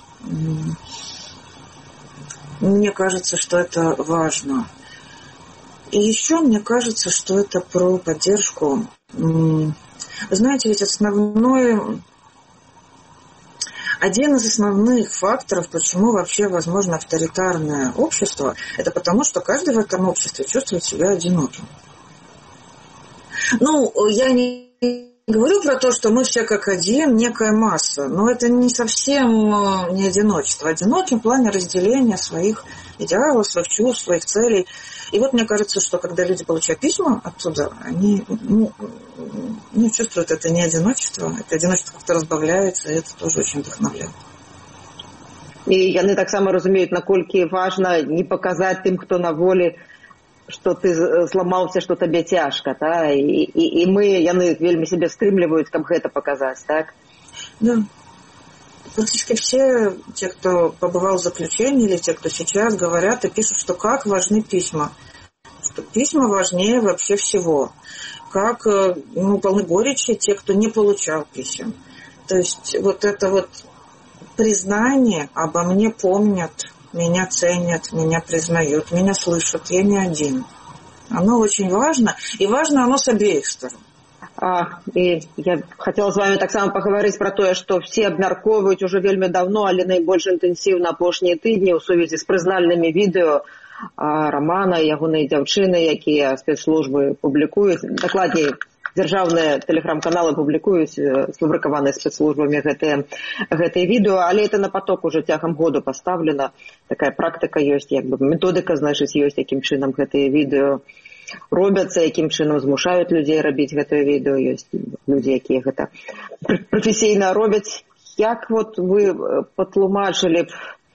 Мне кажется, что это важно. И еще мне кажется, что это про поддержку. Вы знаете, ведь один из основных факторов, почему вообще возможно авторитарное общество, это потому, что каждый в этом обществе чувствует себя одиноким. Я не говорю про то, что мы все как один, некая масса, но это не совсем не одиночество. Одиноким в плане разделения своих идеалов, своих чувств, своих целей. И мне кажется, что когда люди получают письма оттуда, они чувствуют это не одиночество, это одиночество как-то разбавляется, и это тоже очень вдохновляет. І яны таксама разумеюць, наколькі важна не паказаць тым, хто на волі, што ты зламаўся, што табе цяжка, і яны вельмі сябе стрымліваюць, каб гэта паказаць, так? Да. Практически все те, кто побывал в заключении, или те, кто сейчас говорят и пишут, что как важны письма. Что письма важнее вообще всего. Как полны горечи те, кто не получал писем. То есть это признание обо мне помнят, меня ценят, меня признают, меня слышат, я не один. Оно очень важно, и важно оно с обеих сторон. І я хотела з вами таксама пагаварыць пра тое, што все абмяркоўваюць ужо вельмі давно, але найбольш інтэнсіўна апошнія тыдні ў сувязі з прызнальнымі відэо Рамана і ягонай дзяўчыны, якія спецслужбы публікуюць. Дакладней, дзяржаўныя тэлеграм-каналы публікуюць сфабрыкаваныя спецслужбамі гэтыя відэо, але это на поток уже цягам году пастаўлена. Такая практыка ёсць, як бы методыка, значыць, ёсць, якім чынам гэтыя відэо робяцца, якім чынам змушаюць людзей рабіць гэтае відэо. Ёсць людзі, якія гэта прафесійна робяць. Як вот вы патлумачылі б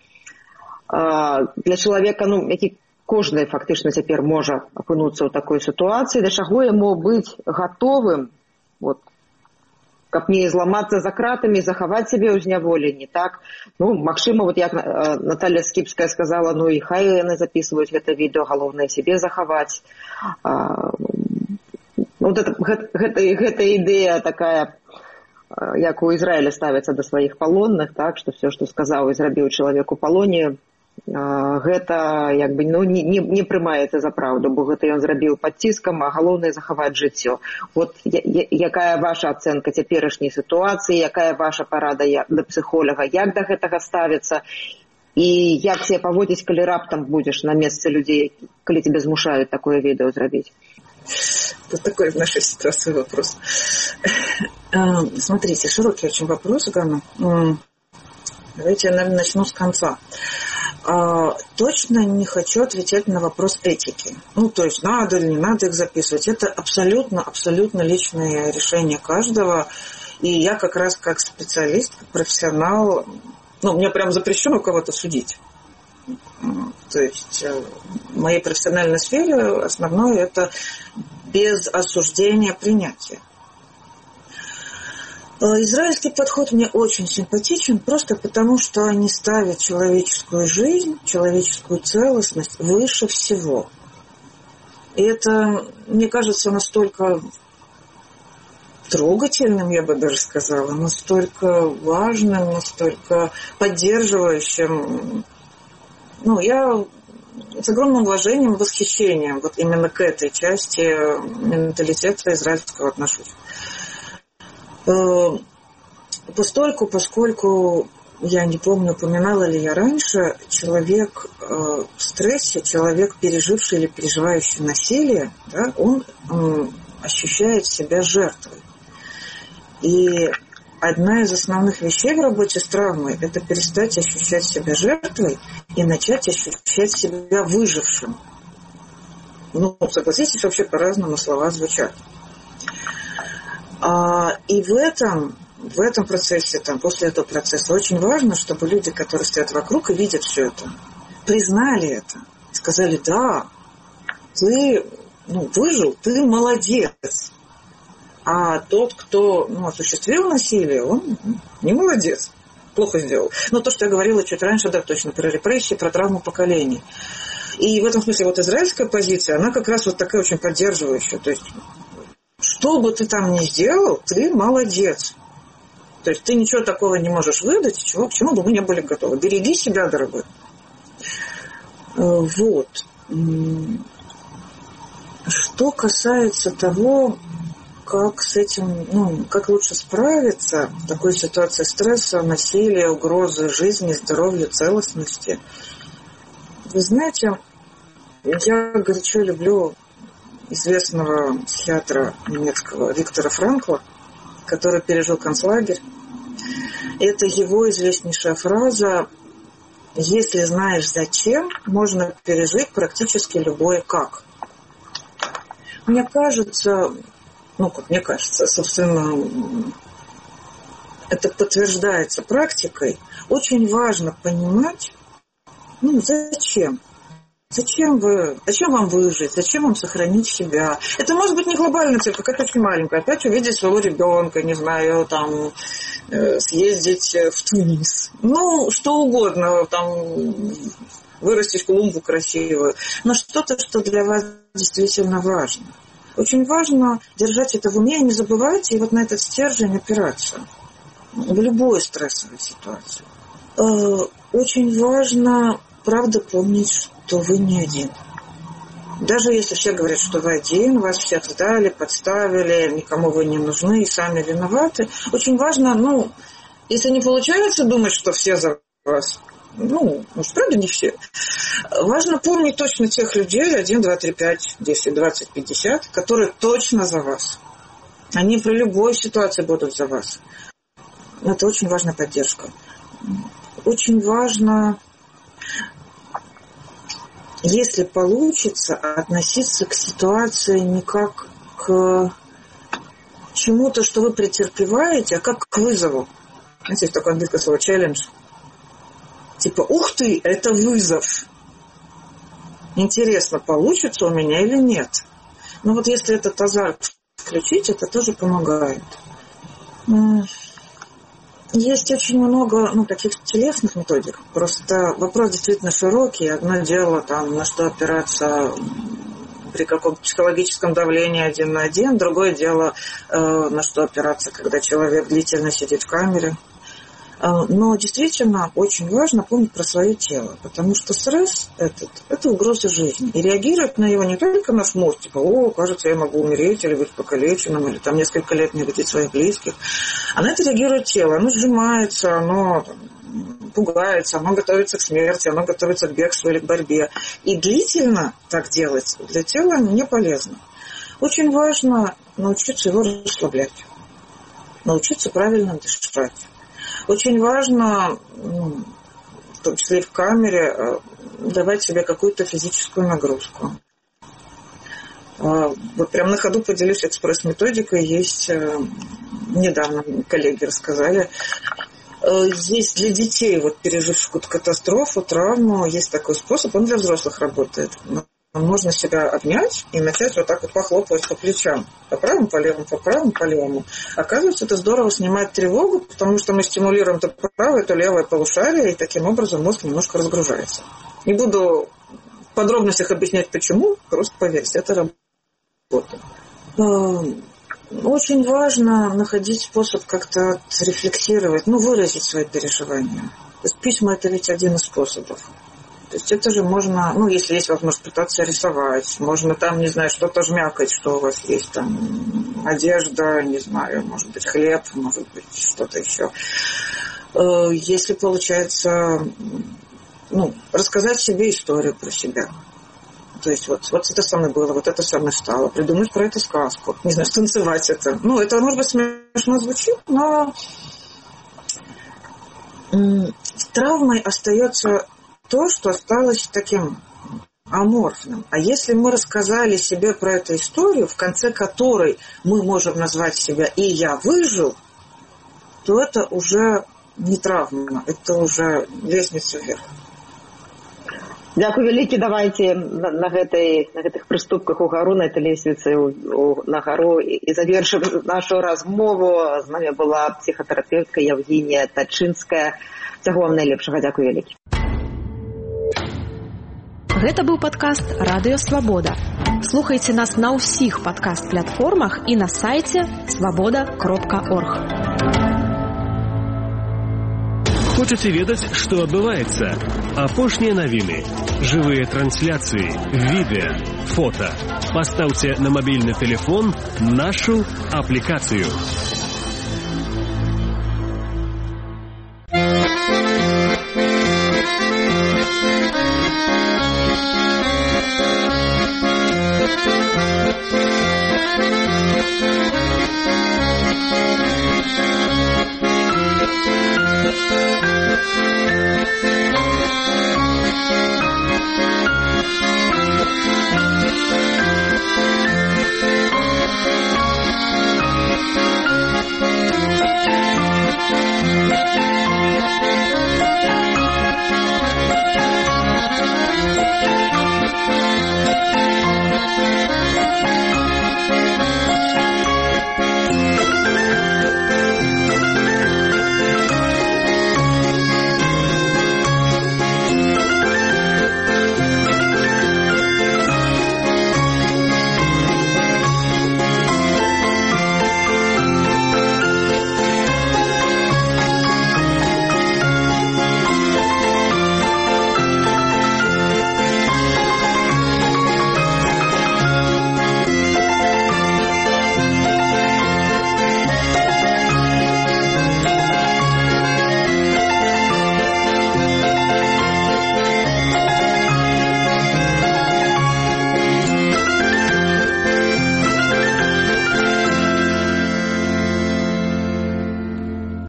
для чалавека, які кожны фактычна цяпер можа апынуцца ў такой сітуацыі, да чаго яму быць гатовым, каб не зламацца за кратамі, захаваць сябе ў зняволенні, так? Магчыма, як Наталья Скіпская сказала, і хай яны запісваюць гэта відэо, галоўнае сябе захаваць. Гэта ідэя такая, як у Ізраіля ставіцца да сваіх палонных, так, што все, што сказаў і зрабіў чалавек у палоне, гэта як бы не прымаецца за праўду, бо гэта ён зрабіў пад ціскам, а галоўнае захаваць жыццё. Якая ваша ацэнка цяперашняй сітуацыі, якая ваша парада да псіхолага, як да гэтага ставіцца і як себе паводзіць, калі раптам будзеш на месцы людзей, калі тебе змушаюць такое відэо зрабіць? Вот такой в нашей ситуации вопрос. Смотрите, широкий очень вопрос, Ганна. Давайте я, наверное, начну с конца. Точно не хочу отвечать на вопрос этики. То есть надо или не надо их записывать. Это абсолютно личное решение каждого. И я как раз как специалист, как профессионал, мне прям запрещено кого-то судить. То есть в моей профессиональной сфере основное это без осуждения принятие. Израильский подход мне очень симпатичен, просто потому, что они ставят человеческую жизнь, человеческую целостность выше всего. И это, мне кажется, настолько трогательным, я бы даже сказала, настолько важным, настолько поддерживающим. Я с огромным уважением и восхищением именно к этой части менталитета израильского отношусь. Поскольку, я не помню, упоминала ли я раньше, человек в стрессе, человек, переживший или переживающий насилие, да, он ощущает себя жертвой. И одна из основных вещей в работе с травмой – это перестать ощущать себя жертвой и начать ощущать себя выжившим. Согласитесь, вообще по-разному слова звучат. И в этом процессе, после этого процесса, очень важно, чтобы люди, которые стоят вокруг и видят все это, признали это. Сказали, да, ты выжил, ты молодец. А тот, кто осуществил насилие, он не молодец, плохо сделал. То, что я говорила чуть раньше, да, точно, про репрессии, про травму поколений. И в этом смысле израильская позиция, она как раз такая очень поддерживающая. То есть, что бы ты там ни сделал, ты молодец. То есть, ты ничего такого не можешь выдать, к чему бы мы не были готовы. Береги себя, дорогой. Что касается того, как с этим, как лучше справиться в такой ситуации стресса, насилия, угрозы жизни, здоровью, целостности. Вы знаете, я горячо люблю известного психиатра немецкого Виктора Франкла, который пережил концлагерь. Это его известнейшая фраза: «Если знаешь зачем, можно пережить практически любое как». Мне кажется, собственно, это подтверждается практикой. Очень важно понимать, зачем. Зачем вам выжить? Зачем вам сохранить себя? Это может быть не глобальная цель, какая-то очень маленькая. Опять увидеть своего ребенка, не знаю, съездить в Тунис. Что угодно, вырастить клумбу красивую. Но что-то, что для вас действительно важно. Очень важно держать это в уме и не забывать, и на этот стержень опираться в любой стрессовой ситуации. Очень важно, правда, помнить, что вы не один. Даже если все говорят, что вы один, вас все сдали, подставили, никому вы не нужны и сами виноваты, очень важно, если не получается думать, что все за вас, может, правда, не все, важно помнить точно тех людей, 1, 2, 3, 5, 10, 20, 50, которые точно за вас. Они при любой ситуации будут за вас. Это очень важная поддержка. Очень важно, если получится, относиться к ситуации не как к чему-то, что вы претерпеваете, а как к вызову. Знаете, есть такое английское слово «челлендж». Типа, ух ты, это вызов. Интересно, получится у меня или нет? Если этот азарт включить, это тоже помогает. Есть очень много таких телесных методик. Просто вопрос действительно широкий. Одно дело, на что опираться при каком-то психологическом давлении 1 на 1. Другое дело, на что опираться, когда человек длительно сидит в камере. Но действительно очень важно помнить про свое тело, потому что стресс это угроза жизни. И реагировать на его не только на смерть, типа, кажется, я могу умереть, или быть покалеченным, или несколько лет не видеть своих близких. А на это реагирует тело. Оно сжимается, оно пугается, оно готовится к смерти, оно готовится к бегству или к борьбе. И длительно так делать для тела не полезно. Очень важно научиться его расслаблять, научиться правильно дышать. Очень важно, в том числе и в камере, давать себе какую-то физическую нагрузку. Прямо на ходу поделюсь экспресс-методикой. Есть, недавно коллеги рассказали, есть для детей, переживших какую-то катастрофу, травму, есть такой способ, он для взрослых работает. Можно себя обнять и начать похлопывать по плечам. По правому, по левому, по правому, по левому. Оказывается, это здорово снимает тревогу, потому что мы стимулируем то правое, то левое полушарие, и таким образом мозг немножко разгружается. Не буду в подробностях объяснять, почему, просто поверьте, это работает. Очень важно находить способ как-то рефлексировать, выразить свои переживания. То есть письма – это ведь один из способов. То есть это же можно, если есть возможность пытаться рисовать, можно что-то жмякать, что у вас есть, одежда, не знаю, может быть, хлеб, может быть, что-то еще. Если получается, рассказать себе историю про себя. То есть вот это со мной было, вот это со мной стало, придумать про это сказку, не знаю, станцевать это. Это, может быть, смешно звучит, но травмой остается то, что осталось таким аморфным. А если мы рассказали себе про эту историю, в конце которой мы можем назвать себя «и я выжил», то это уже не травма, это уже лестница вверх. Дзякуй вялікі, давайте на гэтых прыступках угару, на этой лесвіцы на гару і завершым нашу размову. З намі была псіхатэрапеўтка Евгения Тачынская. Всяго вам найлепшага, дзякуй вялікі. Гэта быў падкаст «Радыё Свабода». Слухайце нас на ўсіх падкаст-платформах і на сайце свабода.орг. Хочаце ведаць, што адбываецца? Апошнія навіны, жывыя трансляцыі, відэа, фота. Пастаўце на мабільны тэлефон нашу аплікацыю.